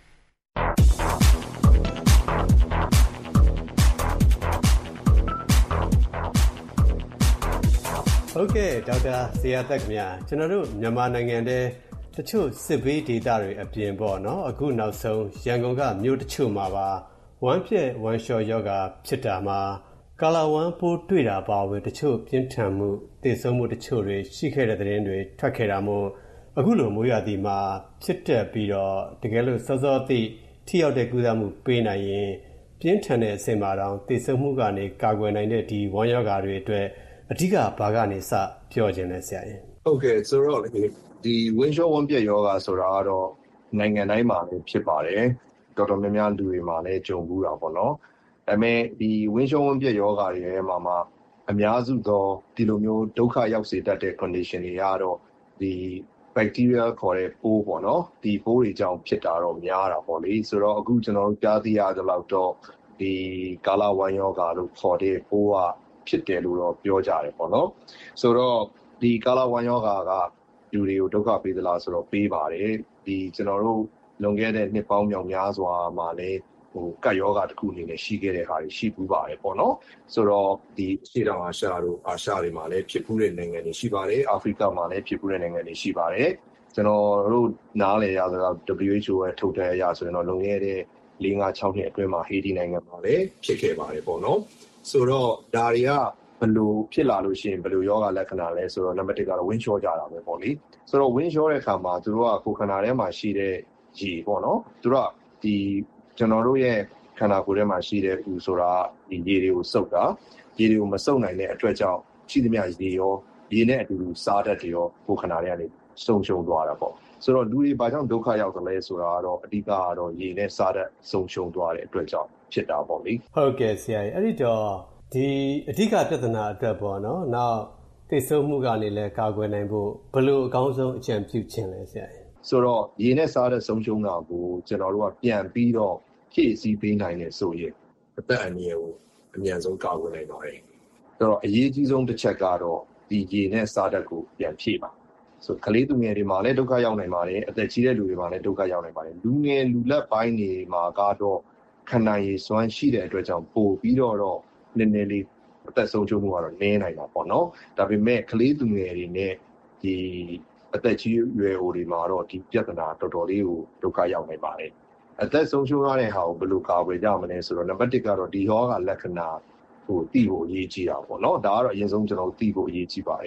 ဟုတ်ကဲ့ဒေါက်တာဇေယျာသက်ခင်ဗျာကျွန်တော်တို့မြန်မာနိုင်ငံထဲတချို့စစ်ဘေးဒေသတွေအပြင်ပေါ့နော်အခုနောက်ဆုံးရန်ကုန်ကမြို့တချို့မှာပါဝမ်းပြက်ဝမ်းလျှော်ယောဂဖြစ်တာမှာကာလာဝမ်းပိုးတွေ့တာပါဝင်တချို့ပြင်းထန်မှုသေဆုံးမှုတချို့တွေရှိခဲ့တဲ့သတင်းတွေထွက်ခဲ့တာမို့အခုလိုမိုးရာသီမှာဖြစ်တတ်ပြီးတော့တကယ်လို့စောစောသိထိရောက်တဲ့ကုသမှုပေးနိုင်ရင်ပြင်းထန်တဲ့အဆင့်မှာတော့သေဆုံးမှုကနေကာကွယ်နိုင်တဲ့ဒီဝမ်းယောဂါတွေအတွက်အဓိကဘာကနေစပြောခြင်းလဲဆရာရင်ဟုတ်ကဲ့ဆိုတော့ဒီဝင်းလျှောဝမ်းပြက်ယောဂါဆိုတာကတော့နိုင်ငံတိုင်းမှာလည်းဖြစ်ပါတယ်တော်တော်များများလူတွေမှာလည်းကြုံဘူးတာပေါ့နော်ဒါပေမဲ့ဒီဝင်းလျှောဝမ်းပြက်ယောဂါတွေထဲမှာအများစုသောဒီလိုမျိုးဒုက္ခရောက်စေတတ်တဲ့ condition တွေကတော့ဒီ bacteria ခေါ်တဲ့ပိုးပေါ့နော်ဒီပိုးတွေကြောင့်ဖြစ်တာတော့များတာပေါ့လေဆိုတော့အခုကျွန်တော်တို့ကြားသိရသလောက်တော့ဒီကာလာဝမ်းယောဂါလို့ခေါ်တဲ့ပိုးကဖြစ်တယ်လို့တော့ပြောကြတယ်ပေါ့နော်ဆိုတော့ဒီကာလာဝမ်းယောဂါကလူတွေကိုဒုက္ခပေးသလားဆိုတော့ပေးပါတယ်ဒီကျွန်တော်တို့လွန်ခဲ့တဲ့နှစ်ပေါင်းမြောက်များစွာမှာလည်းကတ်ယောဂါတစ်ခုအနေနဲ့ရှိခဲ့တဲ့ဟာတွေရှိပူးပါတယ်ပေါ့နော်ဆိုတော့ဒီအရှေ့တောင်အာရှတို့အာရှတွေမှာလည်းဖြစ်ပူးတဲ့နိုင်ငံတွေရှိပါတယ်အာဖရိကမှာလည်းဖြစ်ပူးတဲ့နိုင်ငံတွေရှိပါတယ်ကျွန်တော်တို့နားလည်ရသလောက် WHO ရဲ့ထုတ်ပြန်အရဆိုရင်တော့လွန်ခဲ့တဲ့4-5-6နှစ်အတွင်းမှာဟေတီနိုင်ငံမှာလည်းဖြစ်ခဲ့ပါတယ်ပေါ့နော်ဆိုတော့ဒါတွေကဘယ်လိုဖြစ်လာလို့ရှိရင်ဘယ်လိုယောဂလက္ခဏာလဲဆိုတော့နံပါတ်1ကတော့ဝင်းလျှောကြတာပဲပေါ့လေဆိုတော့ဝင်းလျှောတဲ့အခါမှာသူတို့ကကိုယ်ခန္ဓာထဲမှာရှိတဲ့ရေပေါ့နော်သူတို့ကဒီကျွန်တော်တို့ရဲ့ခန္ဓာကိုယ်ထဲမှာရှိတဲ့ဥဆိုတာဒီရေတွေကိုစုပ်တာရေတွေကိုမစုပ်နိုင်တဲ့အတွက်ကြောင့်ရှိသမျှရေရောရေနဲ့အတူတူစားတတ်တယ်ရောကိုယ်ခန္ဓာထဲကနေဆုံးရှုံးသွားတာပေါ့ဆိုတော့လူတွေဘာကြောင့်ဒုက္ခရောက်တယ်လဲဆိုတာကတော့အဓိကကတော့ရေနဲ့စားတတ်ဆုံးရှုံးသွားတဲ့အတွက်ကြောင့်ဖြစ်တာပေါ့လေဟုတ်ကဲ့ဆရာကြီးအဲ့ဒီတော့ဒီအဓိကပြဿနာအတွက်ပေါ့နော်နောက်သိဆုံးမှုကနေလည်းကာကွယ်နိုင်ဖို့ဘယ်လိုအကောင်းဆုံးအကြံပြုခြင်းလဲဆရာကြီးဆိုတော့ရေနဲ့စားတဲ့ဆုံးရှုံးတာကိုကျွန်တော်တို့ကပြန်ပြီးတော့ဖြည့်ဆည်းပေးနိုင်တယ်ဆိုရင်အသက်အန္တရာယ်ကိုအမြန်ဆုံးကာကွယ်နိုင်ပါတယ်ဆိုတော့အရေးကြီးဆုံးတစ်ချက်ကတော့ဒီရေနဲ့စားတဲ့ကိုပြန်ဖြည့်ပါဆိုကလေးသူငယ်တွေမှာလည်းဒုက္ခရောက်နိုင်ပါတယ်အသက်ကြီးတဲ့လူတွေမှာလည်းဒုက္ခရောက်နိုင်ပါတယ်လူငယ်လူလက်ပိုင်းတွေမှာကတော့ခန္ဓာရည်စွမ်းရှိတဲ့အတွက်ကြောင့်ပို့ပြီးတော့နည်းနည်းလေးအသက်ဆုံးရှုံးမှုကတော့နည်းနိုင်တာပေါ့နော်ဒါပေမဲ့ကလေးသူငယ်တွေနဲ့ဒီအသက်ကြီးရွယ်အိုတွေမှာတော့ဒီပြဿနာတော်တော်လေးကိုဒုက္ခရောက်နေပါတယ်အသက်ဆုံးရှုံးရတဲ့ဟာကိုဘယ်လိုကာကွယ်ကြမလဲဆိုတော့နံပါတ်1ကတော့ဒီယောဂလက္ခဏာကိုသိဖို့အရေးကြီးတာပေါ့နော်ဒါကတော့အရင်ဆုံးကျွန်တော်သိဖို့အရေးကြီးပါတယ်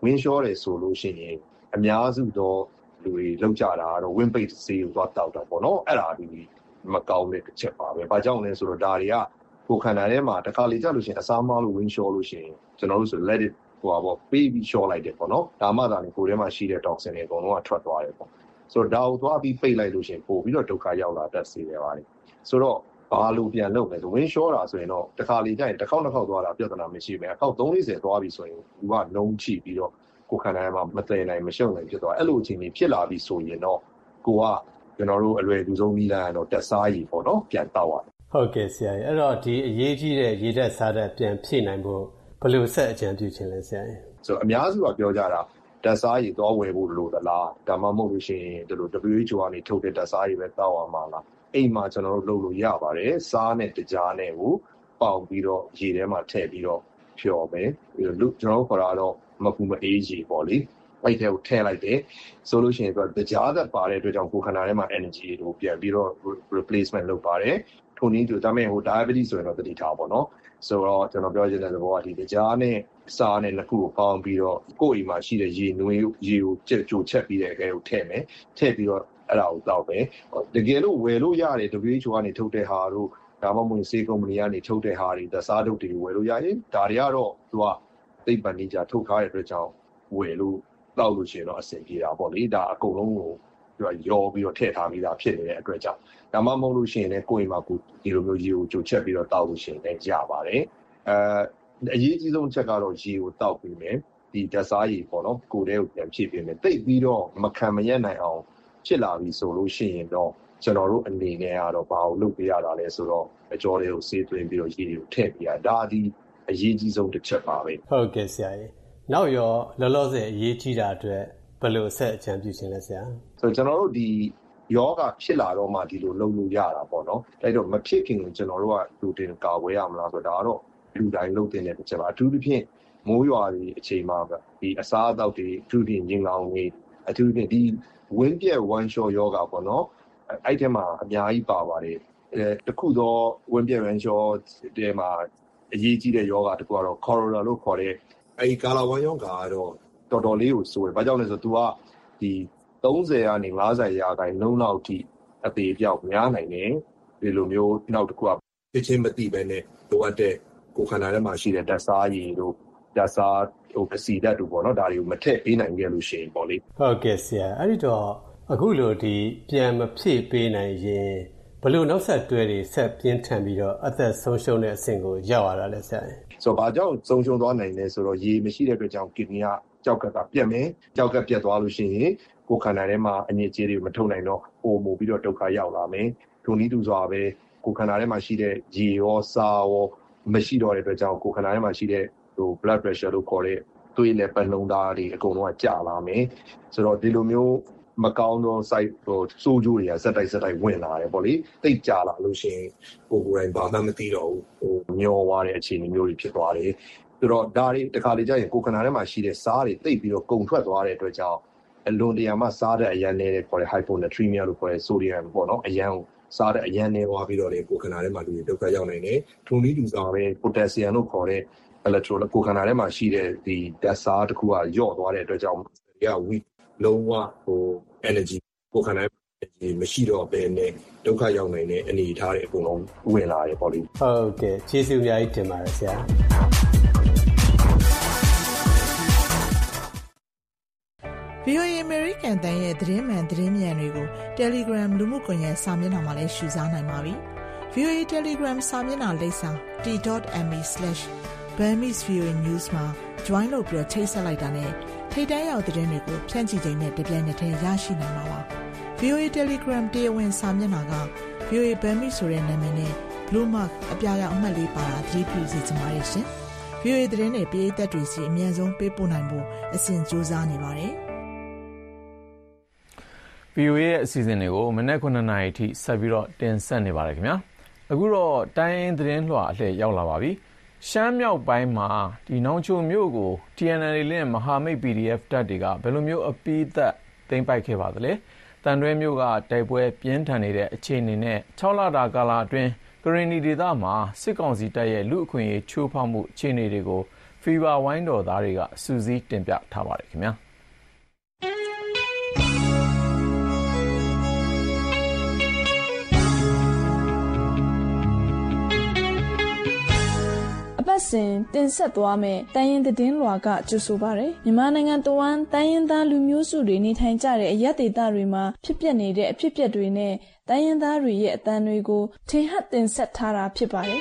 ဝင်းလျှောတယ်ဆိုလို့ရှိရင်အများစုသောလူတွေလောက်ကြတာကတော့ win bait ဆေးကိုသွားတောက်တာပေါ့နော်အဲ့ဒါဒီမကောင်းတဲ့တစ်ချက်ပါပဲ။ဘာကြောင့်လဲဆိုတော့ဒါတွေကကိုယ်ခန္ဓာထဲမှာတစ်ခါလေကြာလို့ရှိရင်အစားမလို့ဝင်းလျှောလို့ရှိရင်ကျွန်တော်တို့ဆို let it ဟိုပါပေါ့ပေးပြီးလျှောလိုက်တယ်ပေါ့နော်ဒါမှသာလေကိုယ်ထဲမှာရှိတဲ့ toxin တွေအကုန်လုံးကထွက်သွားတယ်ပေါ့ဆိုတော့ဒါကိုသွားပြီးပိတ်လိုက်လို့ရှိရင်ပို့ပြီးတော့ဒုက္ခရောက်လာတတ်စေတယ်ပါလေဆိုတော့ဘာလို့ပြန်လုပ်လဲဆိုဝင်းလျှောတာဆိုရင်တော့တစ်ခါလေကြာရင်တစ်ခေါက်နှစ်ခေါက်သွားတာပြဿနာမရှိဘူးအခေါက်3-40သွားပြီဆိုရင်ဒီကလုံးချိပြီးတော့ကိုယ်ခန္ဓာထဲမှာမသိနိုင်မရှုံနိုင်ဖြစ်သွားအဲ့လိုအချိန်ကြီးဖြစ်လာပြီဆိုရင်တော့ကိုကကျွန်တော်တို့အလွယ်ကူဆုံးနည်းလမ်းကတော့တက်စားရည်ပေါ့နော်ပြန်တောက်ရတယ်ဟုတ်ကဲ့ဆရာကြီးအဲ့တော့ဒီအရေးကြီးတဲ့ရေဓာတ်စားဓာတ်ပြန်ဖြည့်နိုင်ဖို့ဘယ်လိုဆက်အကြံပြုခြင်းလဲဆရာကြီးဆိုအများစုကပြောကြတာဓာတ်စားရည်သွားဝယ်ဖို့လိုသလားဒါမှမဟုတ်လို့ရှိရင်ဒီလို WHO ကနေထုတ်တဲ့ဓာတ်စားရည်ပဲတောက်အောင်ပါလားအိမ်မှာကျွန်တော်တို့လုပ်လို့ရပါတယ်စားနဲ့တကြားနဲ့ကိုပေါင်ပြီးတော့ရေထဲမှာထည့်ပြီးတော့ဖြော်မယ်လူကျွန်တော်တို့ခေါ်တာတော့မပူမအေးရေပေါ့လေအဲ့ထဲကိုထည့်လိုက်တယ်ဆိုလို့ရှိရင်တကြားသက်ပါတဲ့အတွက်ကြောင့်ကိုယ်ခန္ဓာထဲမှာ energy ကိုပြန်ပြီးတော့ replacement လုပ်ပါတယ်ထိုနည်းတူဒါမဲ့ဟို diabetes ဆိုရင်တော့တတိထားပေါ့နော်ဆိုတော့ကျွန်တော်ပြောချင်တဲ့သဘောကဒီကြားနဲ့စားနဲ့နှစ်ခုကိုပေါင်းပြီးတော့ကိုယ့်အိမ်မှာရှိတဲ့ရေနွေးရေကိုကြိုချက်ပြီးတဲ့အကဲကိုထည့်မယ်ထည့်ပြီးတော့အဲ့ဒါကိုတောက်မယ်တကယ်လို့ဝယ်လို့ရတယ် WHO ကနေထုတ်တဲ့ဟာတို့ဒါမှမဟုတ်ဆေးကုမ္ပဏီကနေထုတ်တဲ့ဟာတွေသစားထုတ်တွေဝယ်လို့ရရင်ဒါတွေကတော့သူကသိပ္ပံနည်းကြထုတ်ထားတဲ့အတွက်ကြောင့်ဝယ်လို့တောက်လို့ရှိရင်တော့အဆင်ပြေတာပေါ့လေဒါအကုန်လုံးကိုသူကရောပြီးတော့ထည့်ထားပြီးသားဖြစ်နေတဲ့အတွက်ကြောင့်ဒါမှမဟုတ်လို့ရှိရင်လည်းကိုယ့်အိမ်မှာကိုဒီလိုမျိုးရေကိုကြိုချက်ပြီးတော့တောက်လို့ရှိရင်လည်းရပါတယ်အရေးကြီးဆုံးချက်ကတော့ရေကိုတောက်ပြီးမယ်ဒီဓာတ်စားရည်ပေါ့နော်ကိုယ်ထဲကိုပြန်ဖြည့်ပေးမယ်တိတ်ပြီးတော့မခံမရက်နိုင်အောင်ဖြစ်လာပြီဆိုလို့ရှိရင်တော့ကျွန်တော်တို့အနေနဲ့ကတော့ဘာလို့လုပ်ပေးရတာလဲဆိုတော့အကျော်လေးကိုဆေးသွင်းပြီးတော့ရေကိုထည့်ပေးရဒါဒီအရေးကြီးဆုံးတစ်ချက်ပါပဲဟုတ်ကဲ့ဆရာကြီးနောက်ရောလောလောဆယ်အရေးကြီးတာအတွက်ဘယ်လိုဆက်အကြံပြုခြင်းလဲဆရာဆိုတော့ကျွန်တော်တို့ဒီယောဂဖြစ်လာတော့မှဒီလိုလုပ်လို့ရတာပေါ့နော်အဲ့တော့မဖြစ်ခင်ကျွန်တော်တို့ကလူတင်ကာဝယ်ရမလားဆိုတော့ဒါကတော့လူတိုင်းလုပ်တဲ့တစ်ချက်ပါအထူးသဖြင့်မိုးရွာတွေအချိန်မှာဒီအစားအသောက်တွေအထူးသဖြင့်ရင်ကောင်းတွေအထူးသဖြင့်ဒီဝင်းပြက်ဝမ်းလျှောယောဂပေါ့နော်အဲ့ထဲမှာအများကြီးပါပါတယ်တခုသောဝင်းပြက်ဝမ်းလျှောတဲမှာအရေးကြီးတဲ့ယောဂတခုကတော့ corona လို့ခေါ်တဲ့အဲ့ဒီကာလာဝမ်းယောဂကတော့တော်တော်လေးကိုဆိုးတယ်။ဘာကြောင့်လဲဆိုတော့ तू ကဒီ30ကနေ50ရာခိုင်နှုန်းလောက်ထိအသေးအပြောက်များနိုင်တယ်။ဒီလိုမျိုးနောက်တစ်ခုကဖြစ်ချင်းမသိပဲနဲ့လိုအပ်တဲ့ကိုယ်ခန္ဓာထဲမှာရှိတဲ့ဓာတ်စားရည်တို့ဓာတ်စားဟိုအဆီဓာတ်တို့ပေါ့နော်ဒါတွေကိုမထည့်ပေးနိုင်ခဲ့လို့ရှိရင်ပေါ့လေဟုတ်ကဲ့ဆရာအဲ့ဒီတော့အခုလိုဒီပြန်မဖြည့်ပေးနိုင်ရင်ဘလို့နောက်ဆက်တွဲတွေဆက်ပြင်းထန်ပြီးတော့အသက်ဆုံးရှုံးတဲ့အဆင့်ကိုရောက်လာတာလဲဆရာဆိုတော့ဘာကြောင့်ဆုံးရှုံးသွားနိုင်လဲဆိုတော့ရေမရှိတဲ့အတွက်ကြောင့်ကင်နီကကြောက်ကပြတ်မယ်ကြောက်ကပြတ်သွားလို့ရှိရင်ကိုယ်ခန္ဓာထဲမှာအညစ်အကြေးတွေမထုတ်နိုင်တော့ပိုမိုပြီးတော့ဒုက္ခရောက်လာမယ်ထိုနည်းတူစွာပဲကိုယ်ခန္ဓာထဲမှာရှိတဲ့ရေရောစားရောမရှိတော့တဲ့အတွက်ကြောင့်ကိုယ်ခန္ဓာထဲမှာရှိတဲ့ဟို blood pressure လို့ခေါ်တဲ့သွေးနဲ့ပတ်လုံးသားတွေအကုန်လုံးကကျလာမယ်ဆိုတော့ဒီလိုမျိုးမကောင်းသော site ဟိုစိုးကျိုးတွေကစက်တိုက်ဝင်လာတယ်ပေါ့လေတိတ်ကြလာလို့ရှိရင်ကိုယ်တိုင်ဘာမှမသိတော့ဘူးဟိုမျောသွားတဲ့အခြေအနေမျိုးတွေဖြစ်သွားတယ်ဆိုတော့ဒါတွေတခါလေကြာရင်ကိုယ်ခန္ဓာထဲမှာရှိတဲ့စားတွေတိတ်ပြီးတော့ကုန်ထွက်သွားတဲ့အတွက်ကြောင့်အလွန်တရာမှစားတဲ့အရန်နေတဲ့ခေါ်တဲ့ hyponatremia လို့ခေါ်တဲ့ sodium ပေါ့နော်အရန်ကိုစားတဲ့အရန်နေသွားပြီးတော့လေကိုယ်ခန္ဓာထဲမှာလူတွေဒုက္ခရောက်နိုင်တယ်ထုံနည်းတူစားပဲ potassium လို့ခေါ်တဲ့ electrolyte ကိုယ်ခန္ဓာထဲမှာရှိတဲ့ဒီဓာတ်စားတစ်ခုကညော့သွားတဲ့အတွက်ကြောင့်ဒီက weak လုံးဝဟို energy ကိုယ်ခန္ဓာမရှိတော့ဘဲနဲ့ဒုက္ခရောက်နိုင်တဲ့အနေအထားတွေအကုန်လုံးဝင်လာတယ်ပေါ့လေဟုတ်ကဲ့ကျေးဇူးအများကြီးတင်ပါတယ်ဆရာ VOA American တန်ရဲ့သတင်းမှန်သတင်းမြန်တွေကို Telegram လူမှုကွန်ရက်စာမျက်နှာမှာလည်းရှုစားနိုင်ပါပြီ။ VOA Telegram စာမျက်နှာလိပ်စာ t.me/Burmese-VOA-News မှာ join လုပ်ပြီးချိတ်ဆက်လိုက်တာနဲ့ထိပ်တန်းရောက်သတင်းတွေကိုဖြန့်ချိချိန်နဲ့တပြိုင်နက်တည်းရရှိနိုင်မှာပါ။ VOA Telegram တရားဝင်စာမျက်နှာက VOA Burmese ဆိုတဲ့နာမည်နဲ့ Blue Mark အပြာရောင်အမှတ်လေးပါတာသတိပြုစီချင်ပါတယ်ရှင်။ VOA သတင်းတွေပရိသတ်တွေစီအမြန်ဆုံးပေးပို့နိုင်ဖို့အစဉ်ကြိုးစားနေပါတယ်။ VOA ရဲ့အစီအစဉ်တွေကိုမနေ့9:00 နာရီထိဆက်ပြီးတော့တင်ဆက်နေပါတယ်ခင်ဗျာအခုတော့တိုင်းသတင်းလွှာအလှည့်ရောက်လာပါပြီရှမ်းမြောက်ပိုင်းမှာဒီနောင်ချိုမြို့ကို TNL နဲ့မဟာမိတ် PDF တပ်တွေကဘယ်လိုမျိုးအပိသက်သိမ်းပိုက်ခဲ့ပါသလဲတန်တွဲမြို့ကတိုက်ပွဲပြင်းထန်နေတဲ့အခြေအနေနဲ့6လတာကာလအတွင်းကရင်နီဒေသမှာစစ်ကောင်စီတပ်ရဲ့လူအခွင့်အရေးချိုးဖောက်မှုအခြေအနေတွေကို Fever ဝိုင်းတော်သားတွေကစူးစီးတင်ပြထားပါတယ်ခင်ဗျာအပတ်စဉ်တင်ဆက်သွားမယ်တန်ရင်သတင်းလွှာကကြိုဆိုပါရယ်မြန်မာနိုင်ငံတဝန်းတန်ရင်သားလူမျိုးစုတွေနေထိုင်ကြတဲ့အရပ်ဒေသတွေမှာဖြစ်ပျက်နေတဲ့အဖြစ်အပျက်တွေနဲ့တန်ရင်သားတွေရဲ့အသံတွေကိုထင်ဟပ်တင်ဆက်ထားတာဖြစ်ပါတယ်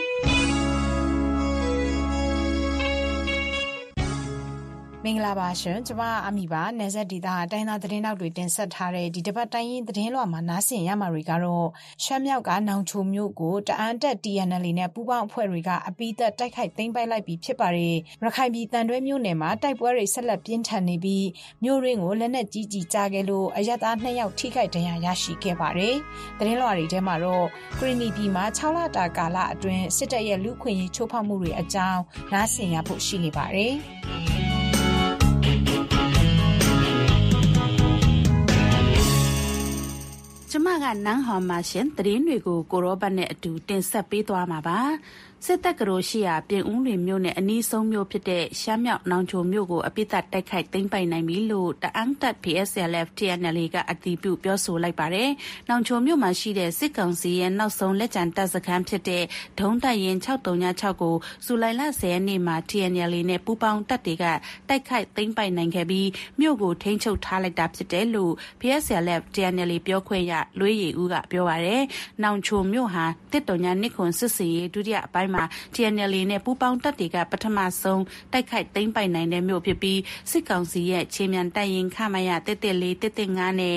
မင်္ဂလာပါရှင်ကျမအမီပါနယ်ဆက်ဒေသတိုင်းသားသတင်းတောက်တွေတင်ဆက်ထားတဲ့ဒီတစ်ပတ်တိုင်းရင်းသတင်းလွှာမှာနားဆင်ရမှာတွေကတော့ရှမ်းမြောက်ကနောင်ချိုမြို့ကိုတအန်းတက် TNL နဲ့ပူးပေါင်းအဖွဲ့တွေကအပိသက်တိုက်ခိုက်သိမ်းပိုက်လိုက်ပြီးဖြစ်ပါတယ်ရခိုင်ပြည်တန်တွဲမြို့နယ်မှာတိုက်ပွဲတွေဆက်လက်ပြင်းထန်နေပြီးမြို့ရင်းကိုလက်နက်ကြီးကြီးကြားခဲ့လို့အရပ်သား2ယောက်ထိခိုက်ဒဏ်ရာရရှိခဲ့ပါတယ်သတင်းလွှာတွေထဲမှာတော့ကရီနီပြည်မှာ6လတာကာလအတွင်းစစ်တပ်ရဲ့လူခွင့်ရေးချိုးဖောက်မှုတွေအကြောင်းနားဆင်ရဖို့ရှိနေပါတယ်ကျမကနန်းဟော်မှာရှင်သတင်းတွေကိုကိုရောဘတ်နဲ့အတူတင်ဆက်ပေးသွားမှာပါစစ်တပ်ကရိုရှိရာပြင်ဦးလွင်မြို့နယ်အနီးဆုံးမြို့ဖြစ်တဲ့ရှမ်းမြောက်နောင်ချိုမြို့ကိုအပိသက်တိုက်ခိုက်သိမ်းပိုက်နိုင်ပြီလို့တအန်းတက် PSLF TNL ကအတည်ပြုပြောဆိုလိုက်ပါတယ်။နောင်ချိုမြို့မှာရှိတဲ့စစ်ကောင်စီရဲ့နောက်ဆုံးလက်ကျန်တပ်စခန်းဖြစ်တဲ့ဒုံးတပ်ရင်636ကိုဇူလိုင်လ10ရက်နေ့မှာ TNL နဲ့ပူးပေါင်းတပ်တွေကတိုက်ခိုက်သိမ်းပိုက်နိုင်ခဲ့ပြီးမြို့ကိုထိန်းချုပ်ထားလိုက်တာဖြစ်တယ်လို့ PSLF TNL ပြောခွင့်ရလွေးရည်ဦးကပြောပါတယ်။နောင်ချိုမြို့ဟာတစ်တုံညာနစ်ခွန်စစ်စင်ရေးဒုတိယအပိုင်းမှာ TNL နဲ့ပူးပေါင်းတပ်တွေကပထမဆုံးတိုက်ခိုက်သိမ်းပိုက်နိုင်တဲ့မြို့ဖြစ်ပြီးစစ်ကောင်စီရဲ့ခြေမြန်တပ်ရင်းခမရ114-115နဲ့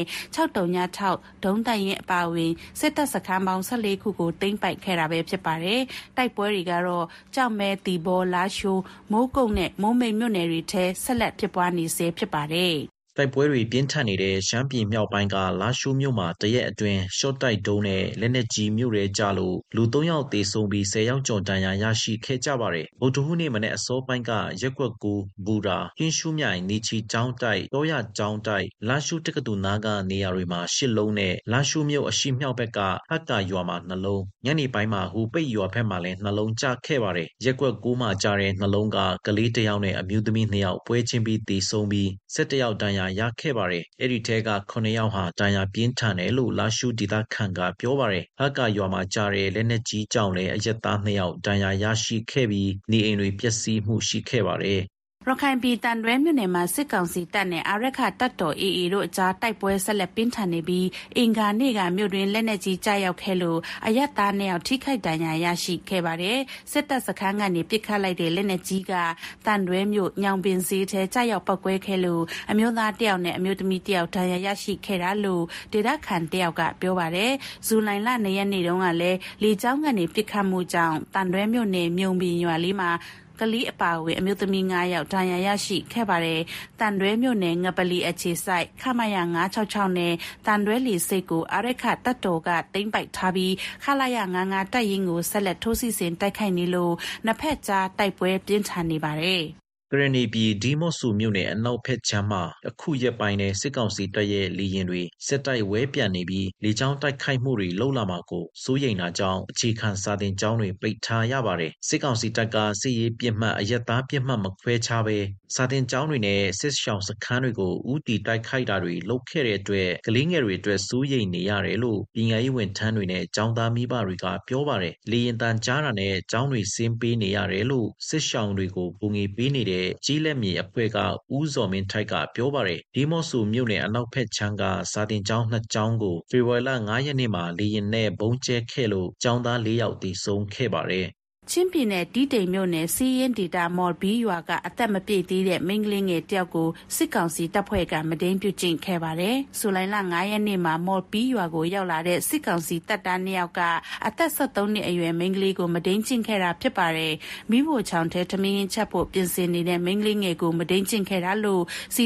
636ဒုံးတပ်ရင်းအပါအဝင်စစ်တပ်စခန်းပေါင်း14ခုကိုသိမ်းပိုက်ခဲ့တာပဲဖြစ်ပါတယ်။တိုက်ပွဲတွေကတော့ကြောက်မဲတီဘောလာရှိုးမိုးကုတ်နဲ့မိုးမိတ်မြို့နယ်တွေထဲဆက်လက်ဖြစ်ပွားနေစေဖြစ်ပါတယ်။တိုက်ပွဲတွေပြင်းထန်နေတဲ့ရှမ်းပြည်မြောက်ပိုင်းကလာရှိုးမြို့မှာတရက်အတွင်းရှော့တိုက်ဒုံးနဲ့လက်နက်ကြီးမြို့ရဲကြလို့လူ3ယောက်သေဆုံးပြီး10ယောက်ကျော်ဒဏ်ရာရရှိခဲ့ကြပါတယ်။ဗုဒ္ဓဟူးနေ့မနေ့အစောပိုင်းကရက်ကွက်ကူဘူရာဟင်းရှူးမြိုင်နီချီကျောင်းတိုက်တောရကျောင်းတိုက်လာရှိုးတက္ကသိုလ်နားကနေရာတွေမှာ10လုံးနဲ့လာရှိုးမြို့အရှိမြောက်ဘက်ကဟတ်တာရွာမှာ2လုံးညနေပိုင်းမှာဟူပိတ်ရွာဘက်မှာလည်း2လုံးကျခဲ့ပါတယ်။ရက်ကွက်ကူမှာကျတဲ့2လုံးကကလေး1ယောက်နဲ့အမျိုးသမီး2ယောက်ပွဲချင်းပြီးသေဆုံးပြီး17ယောက်ဒဏ်ရာရခဲ့ပါတယ်။အဲ့ဒီထဲက9ယောက်ဟာဒဏ်ရာပြင်းထန်တယ်လို့လာရှုဒေသခံကပြောပါတယ်။ဟကရွာမှာကြားတဲ့လက်နက်ကြီးကြောင့်လည်းအရက်သား2ယောက်ဒဏ်ရာရရှိခဲ့ပြီးနေအိမ်တွေပျက်စီးမှုရှိခဲ့ပါတယ်။ရခိုင်ပြည်တန်တွဲမြို့နယ်မှာစစ်ကောင်စီတပ်နဲ့အာရခတပ်တော် AA တို့အကြားတိုက်ပွဲဆက်လက်ပြင်းထန်နေပြီးအင်္ဂါနေ့ကမြို့တွင်လက်နက်ကြီးကြားရောက်ခဲ့လို့အရက်သား2ယောက်ထိခိုက်ဒဏ်ရာရရှိခဲ့ပါတယ်။စစ်တပ်စခန်းကနေပစ်ခတ်လိုက်တဲ့လက်နက်ကြီးကတန်တွဲမြို့ညောင်ပင်စည်းထဲကြားရောက်ပောက်ကွဲခဲ့လို့အမျိုးသား1ယောက်နဲ့အမျိုးသမီး1ယောက်ဒဏ်ရာရရှိခဲ့တာလို့ဒေသခံ1ယောက်ကပြောပါတယ်။ဇူလိုင်လ2ရက်နေ့တုန်းကလည်းလေကြောင်းကနေပစ်ခတ်မှုကြောင့်တန်တွဲမြို့နယ်မြုံပင်ရွာလေးမှာကလေးအပါအဝင်အမျိုးသမီး9ယောက်ဒဏ်ရာရရှိခဲ့ပါတယ်။တန်တွဲမြို့နယ်ငပလီအခြေစိုက်ခမရ966နဲ့တန်တွဲလီစိတ်ကိုအာရခတပ်တော်ကသိမ်းပိုက်ထားပြီးခလာရ99တပ်ရင်းကိုဆက်လက်ထိုးစစ်ဆင်တိုက်ခိုက်နေလို့နှစ်ဖက်ကြားတိုက်ပွဲပြင်းထန်နေပါတယ်။ကရနီပြည်ဒီမော့ဆူမြို့နယ်အနောက်ဖက်ချမ်းမှာအခုရက်ပိုင်းနဲ့စစ်ကောင်စီတပ်ရဲ့လေရင်တွေစစ်တိုက်ဝဲပြန်နေပြီးလေကြောင်းတိုက်ခိုက်မှုတွေလှုပ်လာမှာကိုစိုးရိမ်တာကြောင့်အခြေခံစာသင်ကျောင်းတွေပိတ်ထားရပါတယ်စစ်ကောင်စီတပ်ကစစ်ရေးပြစ်မှတ်အရက်သားပြစ်မှတ်မခွဲခြားပဲစာသင်ကျောင်းတွေနဲ့စစ်ရှောင်စခန်းတွေကိုဥတီတိုက်ခိုက်တာတွေလုပ်ခဲ့တဲ့အတွက်ကလေးငယ်တွေအတွက်စိုးရိမ်နေရတယ်လို့ပညာရေးဝန်ထမ်းတွေနဲ့ကျောင်းသားမိဘတွေကပြောပါတယ်လေရင်တန်ကြားတာနဲ့ကျောင်းတွေဆင်းပေးနေရတယ်လို့စစ်ရှောင်တွေကိုပုံငေပေးနေတဲ့ကြီးလက်မြေအဖွဲ့ကဦးစော်မင်းထိုက်ကပြောပါတယ်ဒီမော့ဆူမြို့နယ်အနောက်ဖက်ချမ်းကစာတင်ကျောင်း2ကျောင်းကိုဖေဖော်ဝါရီလ9ရက်နေ့မှာလေရင်နဲ့ဘုံကျဲခဲ့လို့ကျောင်းသား4ယောက်သေဆုံးခဲ့ပါတယ်ချင်းပြည်နယ်တီးတိမ်မြို့နယ်စီရင်ဒေတာမော်ဘီရွာကအသက်မပြည့်သေးတဲ့မိန်းကလေးငယ်တယောက်ကိုစစ်ကောင်စီတပ်ဖွဲ့ကမဒိန်းပြုကျင့်ခဲ့ပါတယ်။ဇူလိုင်လ9ရက်နေ့မှာမော်ဘီရွာကိုရောက်လာတဲ့စစ်ကောင်စီတပ်သား2ယောက်ကအသက်73နှစ်အရွယ်မိန်းကလေးကိုမဒိန်းကျင့်ခဲ့တာဖြစ်ပါတယ်။မိဖို့ချောင်ထဲထမင်းချက်ဖို့ပြင်ဆင်နေတဲ့မိန်းကလေးငယ်ကိုမဒိန်းကျင့်ခဲ့တာလို့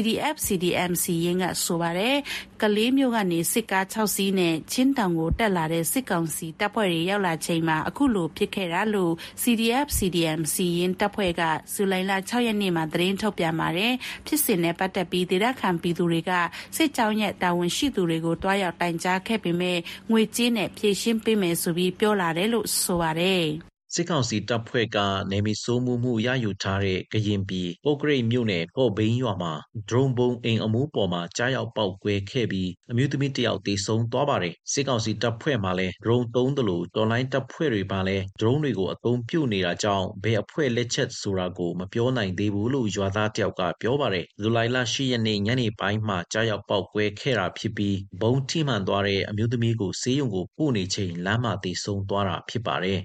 CDF-CDMC ရင်းကဆိုပါတယ်။ကလေးမျိုးကနေစစ်ကား6စီးနဲ့ချင်းတောင်ကိုတက်လာတဲ့စစ်ကောင်စီတပ်ဖွဲ့တွေရောက်လာချိန်မှာအခုလိုဖြစ်ခဲ့တာလို့CDF-CDMC ရင်းတပ်ဖွဲ့ကဇူလိုင်လ6ရက်နေ့မှာသတင်းထုတ်ပြန်ပါတယ်။ဖြစ်စဉ်နဲ့ပတ်သက်ပြီးဒေသခံပြည်သူတွေကစစ်ကြောင်းရဲ့တာဝန်ရှိသူတွေကိုတွားရောက်တိုင်ကြားခဲ့ပေမဲ့ငွေကြေးနဲ့ဖြည့်ရှင်းပေးမယ်ဆိုပြီးပြောလာတယ်လို့ဆိုပါတယ်။စစ်ကောင်စီတပ်ဖွဲ့ကနေမီစိုးမှုရယူထားတဲ့ကရင်ပြည်ပုတ်ကရိတ်မြို့နယ်ကော့ဘိန်းရွာမှာဒရုန်းဘုံအိမ်အမိုးပေါ်မှာကြားရောက်ပေါက်ကွဲခဲ့ပြီးအမျိုးသမီးတစ်ယောက်သေဆုံးသွားပါတယ်စစ်ကောင်စီတပ်ဖွဲ့မှာလည်းဒရုန်းသုံးတယ်လို့တော်လိုင်းတပ်ဖွဲ့တွေမှာလည်းဒရုန်းတွေကိုအသုံးပြုနေတာကြောင့်ဘယ်အဖွဲ့လက်ချက်ဆိုတာကိုမပြောနိုင်သေးဘူးလို့ရွာသားတယောက်ကပြောပါတယ်ဇူလိုင်လ10ရက်နေ့ညနေပိုင်းမှာကြားရောက်ပေါက်ကွဲခဲ့တာဖြစ်ပြီးဘုံထိမှန်သွားတဲ့အမျိုးသမီးကိုဆေးရုံကိုပို့နေချိန်လမ်းမှာသေဆုံးသွားတာဖြစ်ပါတယ်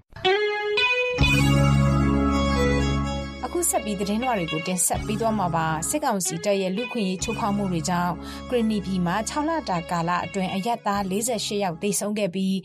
အခုဆက်ပြီးသတင်းလွှာတွေကိုတင်ဆက်ပေးသွားမှာပါစစ်ကောင်စီတပ်ရဲ့လူခွင့်ရေးချိုးဖောက်မှုတွေကြောင့်ဂရနီပြည်မှာ6လတာကာလအတွင်းအရက်သား48ယောက်သေဆုံးခဲ့ပြီး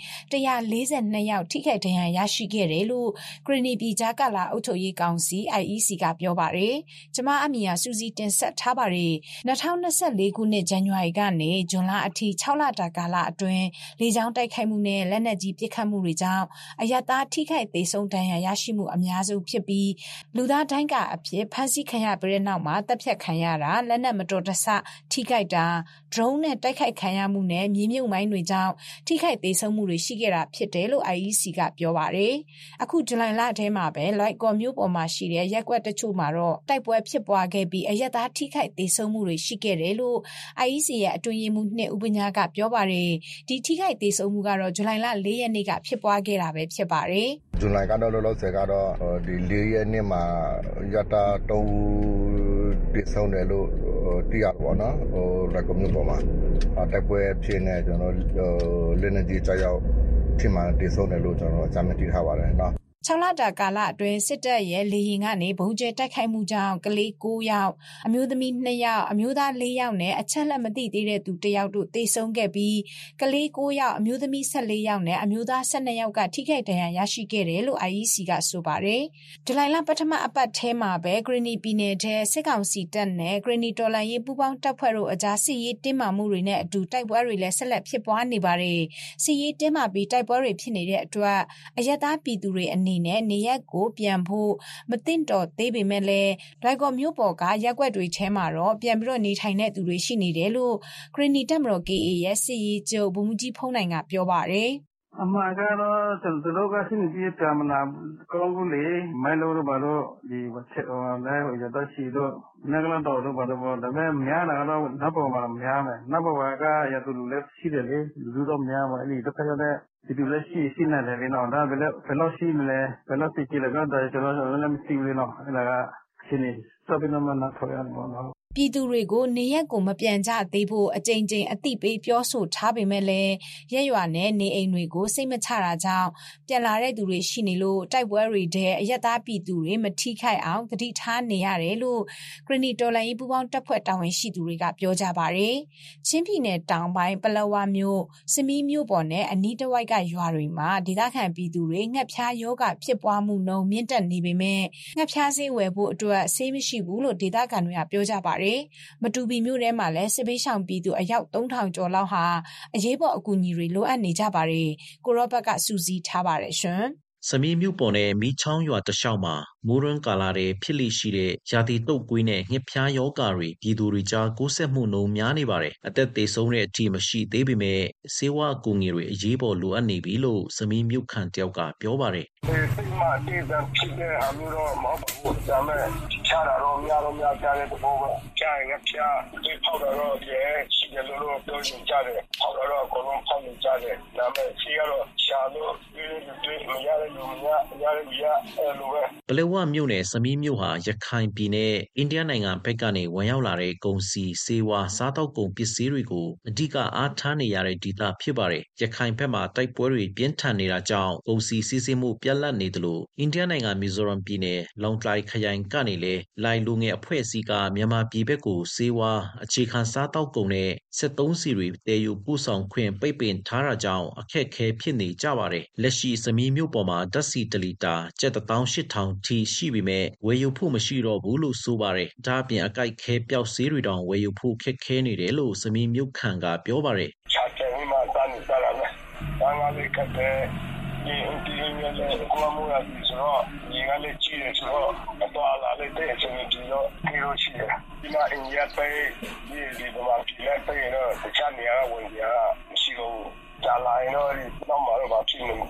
142ယောက်ထိခိုက်ဒဏ်ရာရရှိခဲ့တယ်လို့ဂရနီပြည်ကြားကာလအုပ်ချုပ်ရေးကောင်စီ IEC ကပြောပါတယ်။ကျမအမီယာစူစီတင်ဆက်ထားပါတယ်။2024ခုနှစ်ဇန်နဝါရီကနေဇွန်လအထိ6လတာကာလအတွင်းလေကြောင်းတိုက်ခိုက်မှုနဲ့လက်နက်ကြီးပစ်ခတ်မှုတွေကြောင့်အရက်သားထိခိုက်သေဆုံးဒဏ်ရာရရှိမှုအများစုဖြစ်ပြီးလူသားတိုင်းကအဖြစ်ဖမ်းဆီးခံရပြီးတဲ့နောက်မှာတပ်ဖြတ်ခံရတာလက်နက်မတော်တဆထိခိုက်တာဒရုန်းနဲ့တိုက်ခိုက်ခံရမှုနဲ့မြေမြုပ်မိုင်းတွေကြောင့်ထိခိုက်သေဆုံးမှုတွေရှိခဲ့တာဖြစ်တယ်လို့ IEC ကပြောပါတယ်။အခုဇူလိုင်လထဲမှာပဲလိုက်ကော်မြို့ပေါ်မှာရှိတဲ့ရက်ကွက်တချို့မှာတော့တိုက်ပွဲဖြစ်ပွားခဲ့ပြီးအရက်သားထိခိုက်သေဆုံးမှုတွေရှိခဲ့တယ်လို့ IEC ရဲ့အတွင်းရေးမှူး2ဦးပညာကပြောပါတယ်။ဒီထိခိုက်သေဆုံးမှုကတော့ဇူလိုင်လ4ရက်နေ့ကဖြစ်ပွားခဲ့တာပဲဖြစ်ပါတယ်။ဇူလိုင်ကတော့လောလောဆယ်ကတော့ဒီ4ရက်နေ့မှာရတာ3တိဆုံးတယ်လို့သိရပါတော့လိုက်ကော်မြို့ပေါ်မှာတိုက်ပွဲဖြစ်နေကျွန်တော်လက်နေကြီးကြောက်ရောက်ထိမှတိဆုံးတယ်လို့ကျွန်တော်အကြမ်းသိထားပါတယ်နော် 6လတာကာလအတွင်းစစ်တပ်ရဲ့လေရင်ကနေဘုံကျဲတိုက်ခိုက်မှုကြောင့်ကလေး9ယောက်အမျိုးသမီး2ယောက်အမျိုးသား4ယောက်နဲ့အချက်လက်မသိသေးတဲ့သူ1ယောက်တို့သေဆုံးခဲ့ပြီးကလေး9ယောက်အမျိုးသမီး14ယောက်နဲ့အမျိုးသား12ယောက်ကထိခိုက်ဒဏ်ရာရရှိခဲ့တယ်လို့ IEC ကဆိုပါတယ်။ဒီလိုင်လပထမအပတ်ထဲမှာပဲဂရနီပြည်နယ်ထဲစစ်ကောင်စီတပ်နဲ့ဂရနီတော်လှန်ရေးပူးပေါင်းတပ်ဖွဲ့တို့အကြားစစ်ရေးတင်းမာမှုတွေနဲ့အတူတိုက်ပွဲတွေလည်းဆက်လက်ဖြစ်ပွားနေပါတယ်။စစ်ရေးတင်းမာပြီးတိုက်ပွဲတွေဖြစ်နေတဲ့အတွက်အရက်သားပြည်သူတွေအနေနဲ့နေရက်ကိုပြန်ဖို့မသင့်တော်သေးပေမဲ့လည်းဒိုင်ကော်မြို့ပေါ်ကရက်ွက်တွေထဲမှာတော့ပြန်ပြီးတော့နေထိုင်တဲ့သူတွေရှိနေတယ်လို့ဂရနီတပ်မတော် KA ရဲ့စစ်ရေးချုပ်ဗိုလ်မှူးကြီးဖုံးနိုင်ကပြောပါတယ်အမှန်ကတော့သူတို့ကရှိနေပြပြမလားကောင်းဘူးလေမိုင်လို့ဘာလို့ဒီချက်တော်လည်းရတော့ရှိတော့ငကလန်တော်တို့ဘာလို့ဒါပေမဲ့များတာတော့နတ်ပေါ်မှာများမယ်နတ်ပေါ်ကရသူလူလည်းရှိတယ်လေလူတော့များမှာအဲ့ဒီတစ်ခါကျတဲ့ဒီလူလည်းရှိနေတယ်လေနော်ဒါပဲဘယ်လိုရှိမလဲဘယ်လိုသိကြလဲကတော့ကျွန်တော်လည်းမသိဘူးလေနော်အဲ့ဒါကရှင်းနေစပင်းမနာထော်ရမှာနော်ပြည်သူတွေကိုနေရက်ကိုမပြန်ကြသေးဖို့အကြိမ်ကြိမ်အသိပေးပြောဆိုထားပေမဲ့လည်းရက်ရွာနဲ့နေအိမ်တွေကိုစိတ်မချတာကြောင့်ပြန်လာတဲ့သူတွေရှိနေလို့တိုက်ပွဲတွေတဲ့အရက်သားပြည်သူတွေမထိခိုက်အောင်တတိထားနေရတယ်လို့ဂရနီတော်လိုင်းပူပေါင်းတပ်ဖွဲ့တာဝန်ရှိသူတွေကပြောကြပါတယ်။ချင်းပြည်နယ်တောင်ပိုင်းပလောဝမြို့စမီးမြို့ပေါ်နဲ့အနီးတစ်ဝိုက်ကရွာတွေမှာဒေသခံပြည်သူတွေငှက်ဖျားယောဂဖြစ်ပွားမှုနှုန်းမြင့်တက်နေပေမဲ့ငှက်ဖျားဆေးဝယ်ဖို့အတွက်ဆေးမရှိဘူးလို့ဒေသခံတွေကပြောကြပါတယ်မတူပီမြို့ထဲမှာလည်းစစ်ဘေးရှောင်ပြည်သူအယောက်3000ကျော်လောက်ဟာအရေးပေါ်အကူအညီတွေလိုအပ်နေကြပါတယ်ကိုရောဘတ်ကစူးစီးထားပါတယ်ရှင်စမီးမြို့ပေါ်နဲ့မီးချောင်းရွာတလျှောက်မှာမိုးရင်းကာလာတွေဖြစ်လိရှိတဲ့ရာသီတုပ်ကွေးနဲ့ငှက်ဖျားယောဂါတွေပြည်သူတွေကြားကူးစက်မှုနှုန်းများနေပါတယ်။အသက်သေဆုံးတဲ့အထိမရှိသေးပေမဲ့ဆေးဝါးအကူအညီတွေအရေးပေါ်လိုအပ်နေပြီလို့စမီးမြို့ခံတယောက်ကပြောပါတယ်။စိတ်မတည်တဲ့ဖြစ်တဲ့အမျိုးတော့မဟုတ်ဘူး။ဒါပေမဲ့ချားတော့များကြတဲ့ပုံပဲ။ချားငှက်ဖျားဒီပေါက်တော့ရဲ့ရှိတယ်လို့ပြောနေကြတယ်။ပေါက်တော့အကုန်လုံးပေါက်နေကြတယ်။ဒါပေမဲ့ရှိကတော့ရှာလို့ဒီမရတဲ့လူမရတဲ့လူရအဲ့လိုပဲပလက်ဝမြို့နယ်စမီးမြို့ဟာရခိုင်ပြည်နယ်အိန္ဒိယနိုင်ငံဘက်ကနေဝင်ရောက်လာတဲ့ကုန်စည်ဆေးဝါးစားတောက်ကုန်ပစ္စည်းတွေကိုအဓိကအားထားနေရတဲ့ဒေသဖြစ်ပါတယ်။ရခိုင်ဘက်မှာတိုက်ပွဲတွေပြင်းထန်နေတာကြောင့်ကုန်စည်စီးဆင်းမှုပြတ်လတ်နေသလိုအိန္ဒိယနိုင်ငံမီဇိုရမ်ပြည်နယ်လောင်တလိုက်ခရိုင်ကနေလည်းလိုင်လူငယ်အဖွဲ့အစည်းကမြန်မာပြည်ဘက်ကိုဆေးဝါးအခြေခံစားတောက်ကုန်နဲ့73စီတွေတည်ယူပို့ဆောင်ခွင့်ပိတ်ပင်ထားတာကြောင့်အခက်အခဲဖြစ်နေကြပါတယ်။လက်ရှိစမီးမြို့ပေါ်မှာဓာတ်ဆီ1လီတာကျပ်18000ထိရှိပေမဲ့ဝယ်ယူဖို့မရှိတော့ဘူးလို့ဆိုပါတယ်။ဒါအပြင်အကြိုက်ခဲပျောက်ဆေးတွေတောင်ဝယ်ယူဖို့ခက်ခဲနေတယ်လို့စမီးမြို့ခံကပြောပါတယ်။ချာတယ်ဝိမာသားနေကြတာပဲ။ဘာမှလည်းခက်တယ်ဒီရင်းလည်းကိုမရဘူးဆိုတော့ညီကလည်းကြည့်ရဆိုတော့အတော်လာလည်းတဲ့အချိန်ကြီးတော့ပြေလို့ရှိတယ်။ဒီမှာအင်ဂျီပဲဒီဘာဖြစ်လဲတဲ့တော့တခြားနေရာဝင်ကြမရှိတော့ကြာလာရင်တော့နောက်မှာတော့ဖြစ်နေပြီအ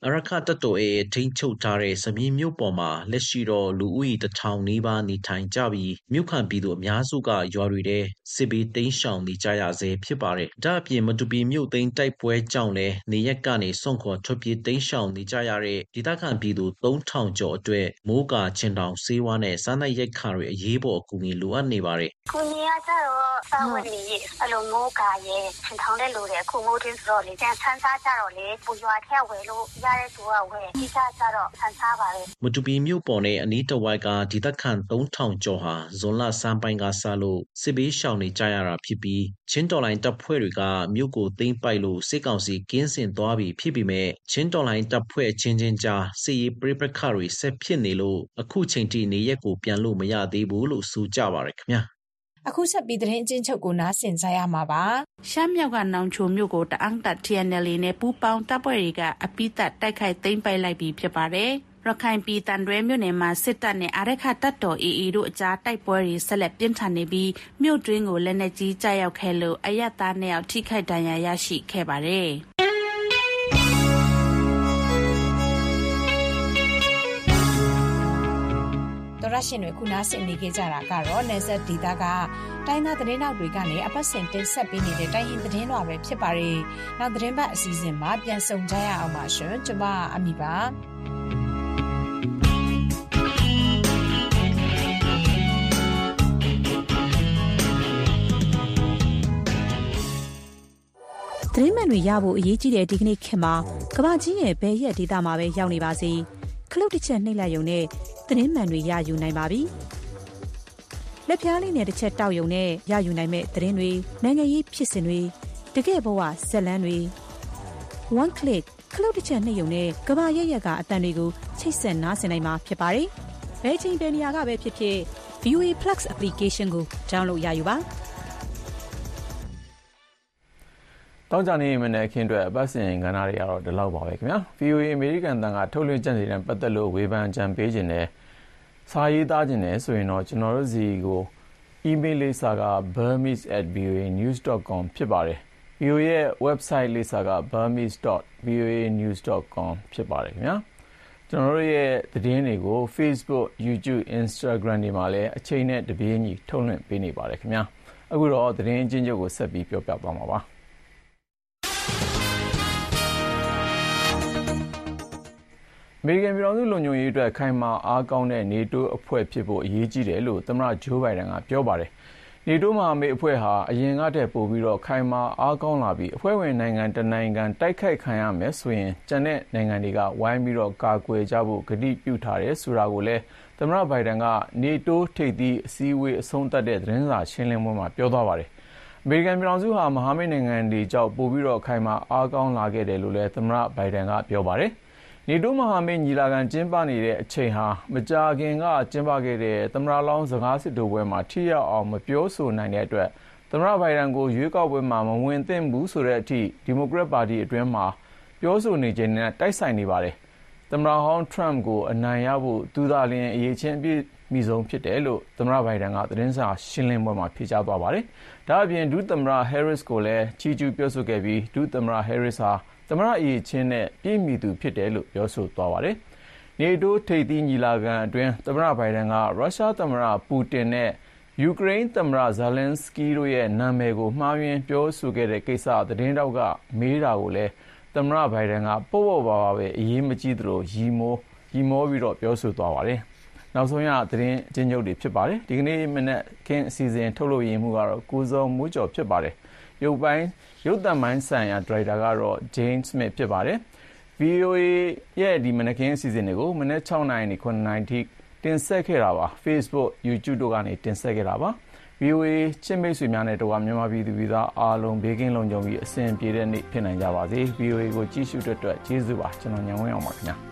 အာရခတပ်တော်ရဲ့ထိန်းချုပ်ထားတဲ့စမြင်းမြို့ပေါ်မှာလက်ရှိတော့လူဦးရေ1000နီးပါးနေထိုင်ကြပြီးမြို့ခံပြည်သူအများစုကရွာတွေထဲစစ်ဘေးတိမ်းရှောင်နေကြရဆဲဖြစ်ပါတယ်။ဒါအပြင်မတူပီမြို့သိမ်းတိုက်ပွဲကြောင့်လည်းနေရက်ကနေစွန့်ခွာထွက်ပြေးတိမ်းရှောင်နေကြရတဲ့ဒေသခံပြည်သူ3000ကျော်အတွက်မိုးကာချင်းတောင်ဆေးဝါးနဲ့စားနပ်ရိက္ခာတွေအရေးပေါ်အကူအညီလိုအပ်နေပါတယ်။ကိုကြီးကကြတော့စာဝတ်နေရေးအဲ့လိုမိုးကာရဲ့ချင်းထောင်းတဲ့လိုတဲ့အခုမိုးတွင်းဆိုတော့လေကျန်ဆန်းစားကြတော့လေပူရွာထက်ဝယ်လို့ရတဲ့သူကဝယ်ဒီကကြတော့ဆန်းစားပါလေမတူပီမြို့ပေါ်နဲ့အနီးတစ်ဝိုက်ကဒေသခံ3000ကျော်ဟာဇွန်လဆန်းပိုင်းကစလို့စစ်ဘေးရှောင်နေကြရတာဖြစ်ပြီးချင်းတော်လိုင်းတပ်ဖွဲ့တွေကမြို့ကိုသိမ်းပိုက်လို့စစ်ကောင်စီကင်းစင်သွားပြီဖြစ်ပေမဲ့ချင်းတော်လိုင်းတပ်ဖွဲ့ချင်းချင်းကြားစစ်ရေးပဋိပက္ခတွေဆက်ဖြစ်နေလို့အခုချိန်ထိနေရက်ကိုပြန်လို့မရသေးဘူးလို့ဆိုကြပါရခင်ဗျာအခုဆက်ပြီးသတင်းအချင်းချုပ်ကိုနားဆင်ကြရမှာပါရှမ်းမြောက်ကနောင်ချိုမြို့ကိုတအန်းတပ် TNL နဲ့ပူးပေါင်းတပ်ဖွဲ့တွေကအပိသက်တိုက်ခိုက်သိမ်းပိုက်လိုက်ပြီးဖြစ်ပါတယ်ရခိုင်ပြည်တန်တွဲမြို့နယ်မှာစစ်တပ်နဲ့အာရခတပ်တော် AA တို့အကြားတိုက်ပွဲတွေဆက်လက်ပြင်းထန်နေပြီးမြို့တွင်းကိုလက်နက်ကြီးကြားရောက်ခဲ့လို့အရပ်သား2ယောက်ထိခိုက်ဒဏ်ရာရရှိခဲ့ပါတယ်တော်ရရှင်တွေခုနားဆင်နေကြကြတာကတော့နယ်စပ်ဒေသကတိုင်းသားသတင်းတောက်တွေကနေအပတ်စဉ်တင်ဆက်ပေးနေတဲ့တိုင်းရင်သတင်းတော်ပဲဖြစ်ပါတယ်။နောက်သတင်းပတ်အစီအစဉ်မှာပြန်ဆုံကြရအောင်ပါရှင်။ကျွန်မအမီပါသတင်းမှန်တွေရဖို့အရေးကြီးတဲ့ဒီကနေ့ခေတ်မှာကမ္ဘာကြီးရဲ့ဘယ်ရက်ဒေသမှာပဲရောက်နေပါစေခလုတ်တစ်ချက်နှိပ်လိုက်ရုံနဲ့သတင်းမှန်တွေရယူနိုင်ပါပြီ။လက်ပြားလေးနဲ့တစ်ချက်တောက်ရုံနဲ့ရယူနိုင်မဲ့သတင်းတွေနိုင်ငံရေးဖြစ်စဉ်တွေတကယ့်ဘဝဇာတ်လမ်းတွေ one click ခလုတ်တစ်ချက်နှိပ်ရုံနဲ့ကမ္ဘာရက်ရက်ကအတန်တွေကိုချိတ်ဆက်နားဆင်နိုင်မှာဖြစ်ပါတယ်။ဘယ်ချိန်ဘယ်နေရာကပဲဖြစ်ဖြစ် VOA Plus application ကို download ရယူပါ။တောင်းကြနေမနေ့ခင်းအတွက်အပတ်စဉ်ကဏ္ဍတွေကတော့ဒီလောက်ပါပဲခင်ဗျာ VOA အမေရိကန်တန်ကထုတ်လွှင့်ကြတဲ့ပတ်သက်လို့ဝေဖန်ကြံပေးခြင်းနဲ့စာရေးသားခြင်းနဲ့ဆိုရင်တော့ကျွန်တော်တို့စီကို email လေးစာက burmese@voanews.com ဖြစ်ပါတယ် VOA ရဲ့ website လေးစာက burmese.voanews.com ဖြစ်ပါတယ်ခင်ဗျာကျွန်တော်တို့ရဲ့သတင်းတွေကို Facebook, YouTube, Instagram တွေမှာလည်းအချိန်နဲ့တပြေးညီထုတ်လွှင့်ပေးနေပါတယ်ခင်ဗျာအခုတော့သတင်းအချင်းချုပ်ကိုဆက်ပြီးပြောပြသွားမှာပါအမေရိကန်ပြည်ထောင်စုလုံခြုံရေးအတွက်ခိုင်မာအားကောင်းတဲ့ NATO အဖွဲ့ဖြစ်ဖို့အရေးကြီးတယ်လို့သမ္မတဂျိုးဘိုင်ဒန်ကပြောပါတယ်။ NATO မဟာမိတ်အဖွဲ့ဟာအရင်ကတည်းကပိုပြီးတော့ခိုင်မာအားကောင်းလာပြီးအဖွဲ့ဝင်နိုင်ငံတနိုင်ငံတိုက်ခိုက်ခံရမယ်ဆိုရင်ကျန်တဲ့နိုင်ငံတွေကဝိုင်းပြီးတော့ကာကွယ်ကြဖို့ကတိပြုထားတယ်ဆိုတာကိုလည်းသမ္မတဘိုင်ဒန်က NATO ထိပ်သီးအစည်းအဝေးအဆုံးသတ်တဲ့သတင်းစာရှင်းလင်းပွဲမှာပြောသွားပါတယ်။အမေရိကန်ပြည်ထောင်စုဟာမဟာမိတ်နိုင်ငံတွေကြောင့်ပိုပြီးတော့ခိုင်မာအားကောင်းလာခဲ့တယ်လို့လည်းသမ္မတဘိုင်ဒန်ကပြောပါတယ်။နေတိုးမဟာမိတ်ညီလာခံကျင်းပနေတဲ့အချိန်ဟာမကြာခင်ကကျင်းပခဲ့တဲ့သမ္မတလောင်းစကားစစ်ထိုးပွဲမှာထိရောက်အောင်မပြောဆိုနိုင်တဲ့အတွက်သမ္မတဘိုင်ဒန်ကိုရွေးကောက်ပွဲမှာမဝင်သင့်ဘူးဆိုတဲ့အထိဒီမိုကရက်ပါတီအတွင်းမှာပြောဆိုနေခြင်းနဲ့တိုက်ဆိုင်နေပါတယ်။သမ္မတဟောင်းထရမ့်ကိုအနိုင်ရဖို့သူသာလျှင်အရေးချင်းအပြည့်မိဆုံးဖြစ်တယ်လို့သမ္မတဘိုင်ဒန်ကသတင်းစာရှင်းလင်းပွဲမှာဖြေကြားသွားပါတယ်။ဒါအပြင်ဒုသမ္မတဟဲရစ်ကိုလည်းချီးကျူးပြောဆိုခဲ့ပြီးဒုသမ္မတဟဲရစ်ဟာသမ္မတအရေးချင်းနဲ့ပြည့်မီသူဖြစ်တယ်လို့ပြောဆိုသွားပါတယ်။ NATO ထိပ်သီးညီလာခံအတွင်းသမ္မတဘိုင်ဒန်ကရုရှားသမ္မတပူတင်နဲ့ယူကရိန်းသမ္မတဇာလန်စကီတို့ရဲ့နာမည်ကိုမှားယွင်းပြောဆိုခဲ့တဲ့ကိစ္စသတင်းတောက်ကမေးတာကိုလည်းသမ္မတဘိုင်ဒန်ကပေါ့ပေါ့ပါပါပဲအရေးမကြီးသလိုရီမောပြီးတော့ပြောဆိုသွားပါတယ်။နောက်ဆုံးရသတင်းအချင်းချုပ်တွေဖြစ်ပါတယ်။ဒီကနေ့မနေ့ခင်းအစီအစဉ်ထုတ်လို့ရမှုကတော့ကိုစောမိုးကျော်ဖြစ်ပါတယ်။ရုပ်သံပိုင်းဆိုင်ရာဒရိုက်တာကတော့ Jane Smith ဖြစ်ပါတယ်။ VOA ရဲ့ဒီမနက်ခင်းအစီအစဉ်တွေကိုမနက်6:00 နာရီ 9:00 နာရီထိတင်ဆက်ခဲ့တာပါ။ Facebook, YouTube တို့ကနေတင်ဆက်ခဲ့တာပါ။ VOA ချစ်မိတ်ဆွေများနဲ့တကွာမြန်မာပြည်သူပြည်သားအားလုံးဘေးကင်းလုံခြုံပြီးအဆင်ပြေတဲ့နေ့ဖြစ်နိုင်ကြပါစေ။ VOA ကိုကြည့်ရှုတဲ့အတွက်ကျေးဇူးပါ။ကျွန်တော်ညံဝင်းအောင်ပါခင်ဗျာ။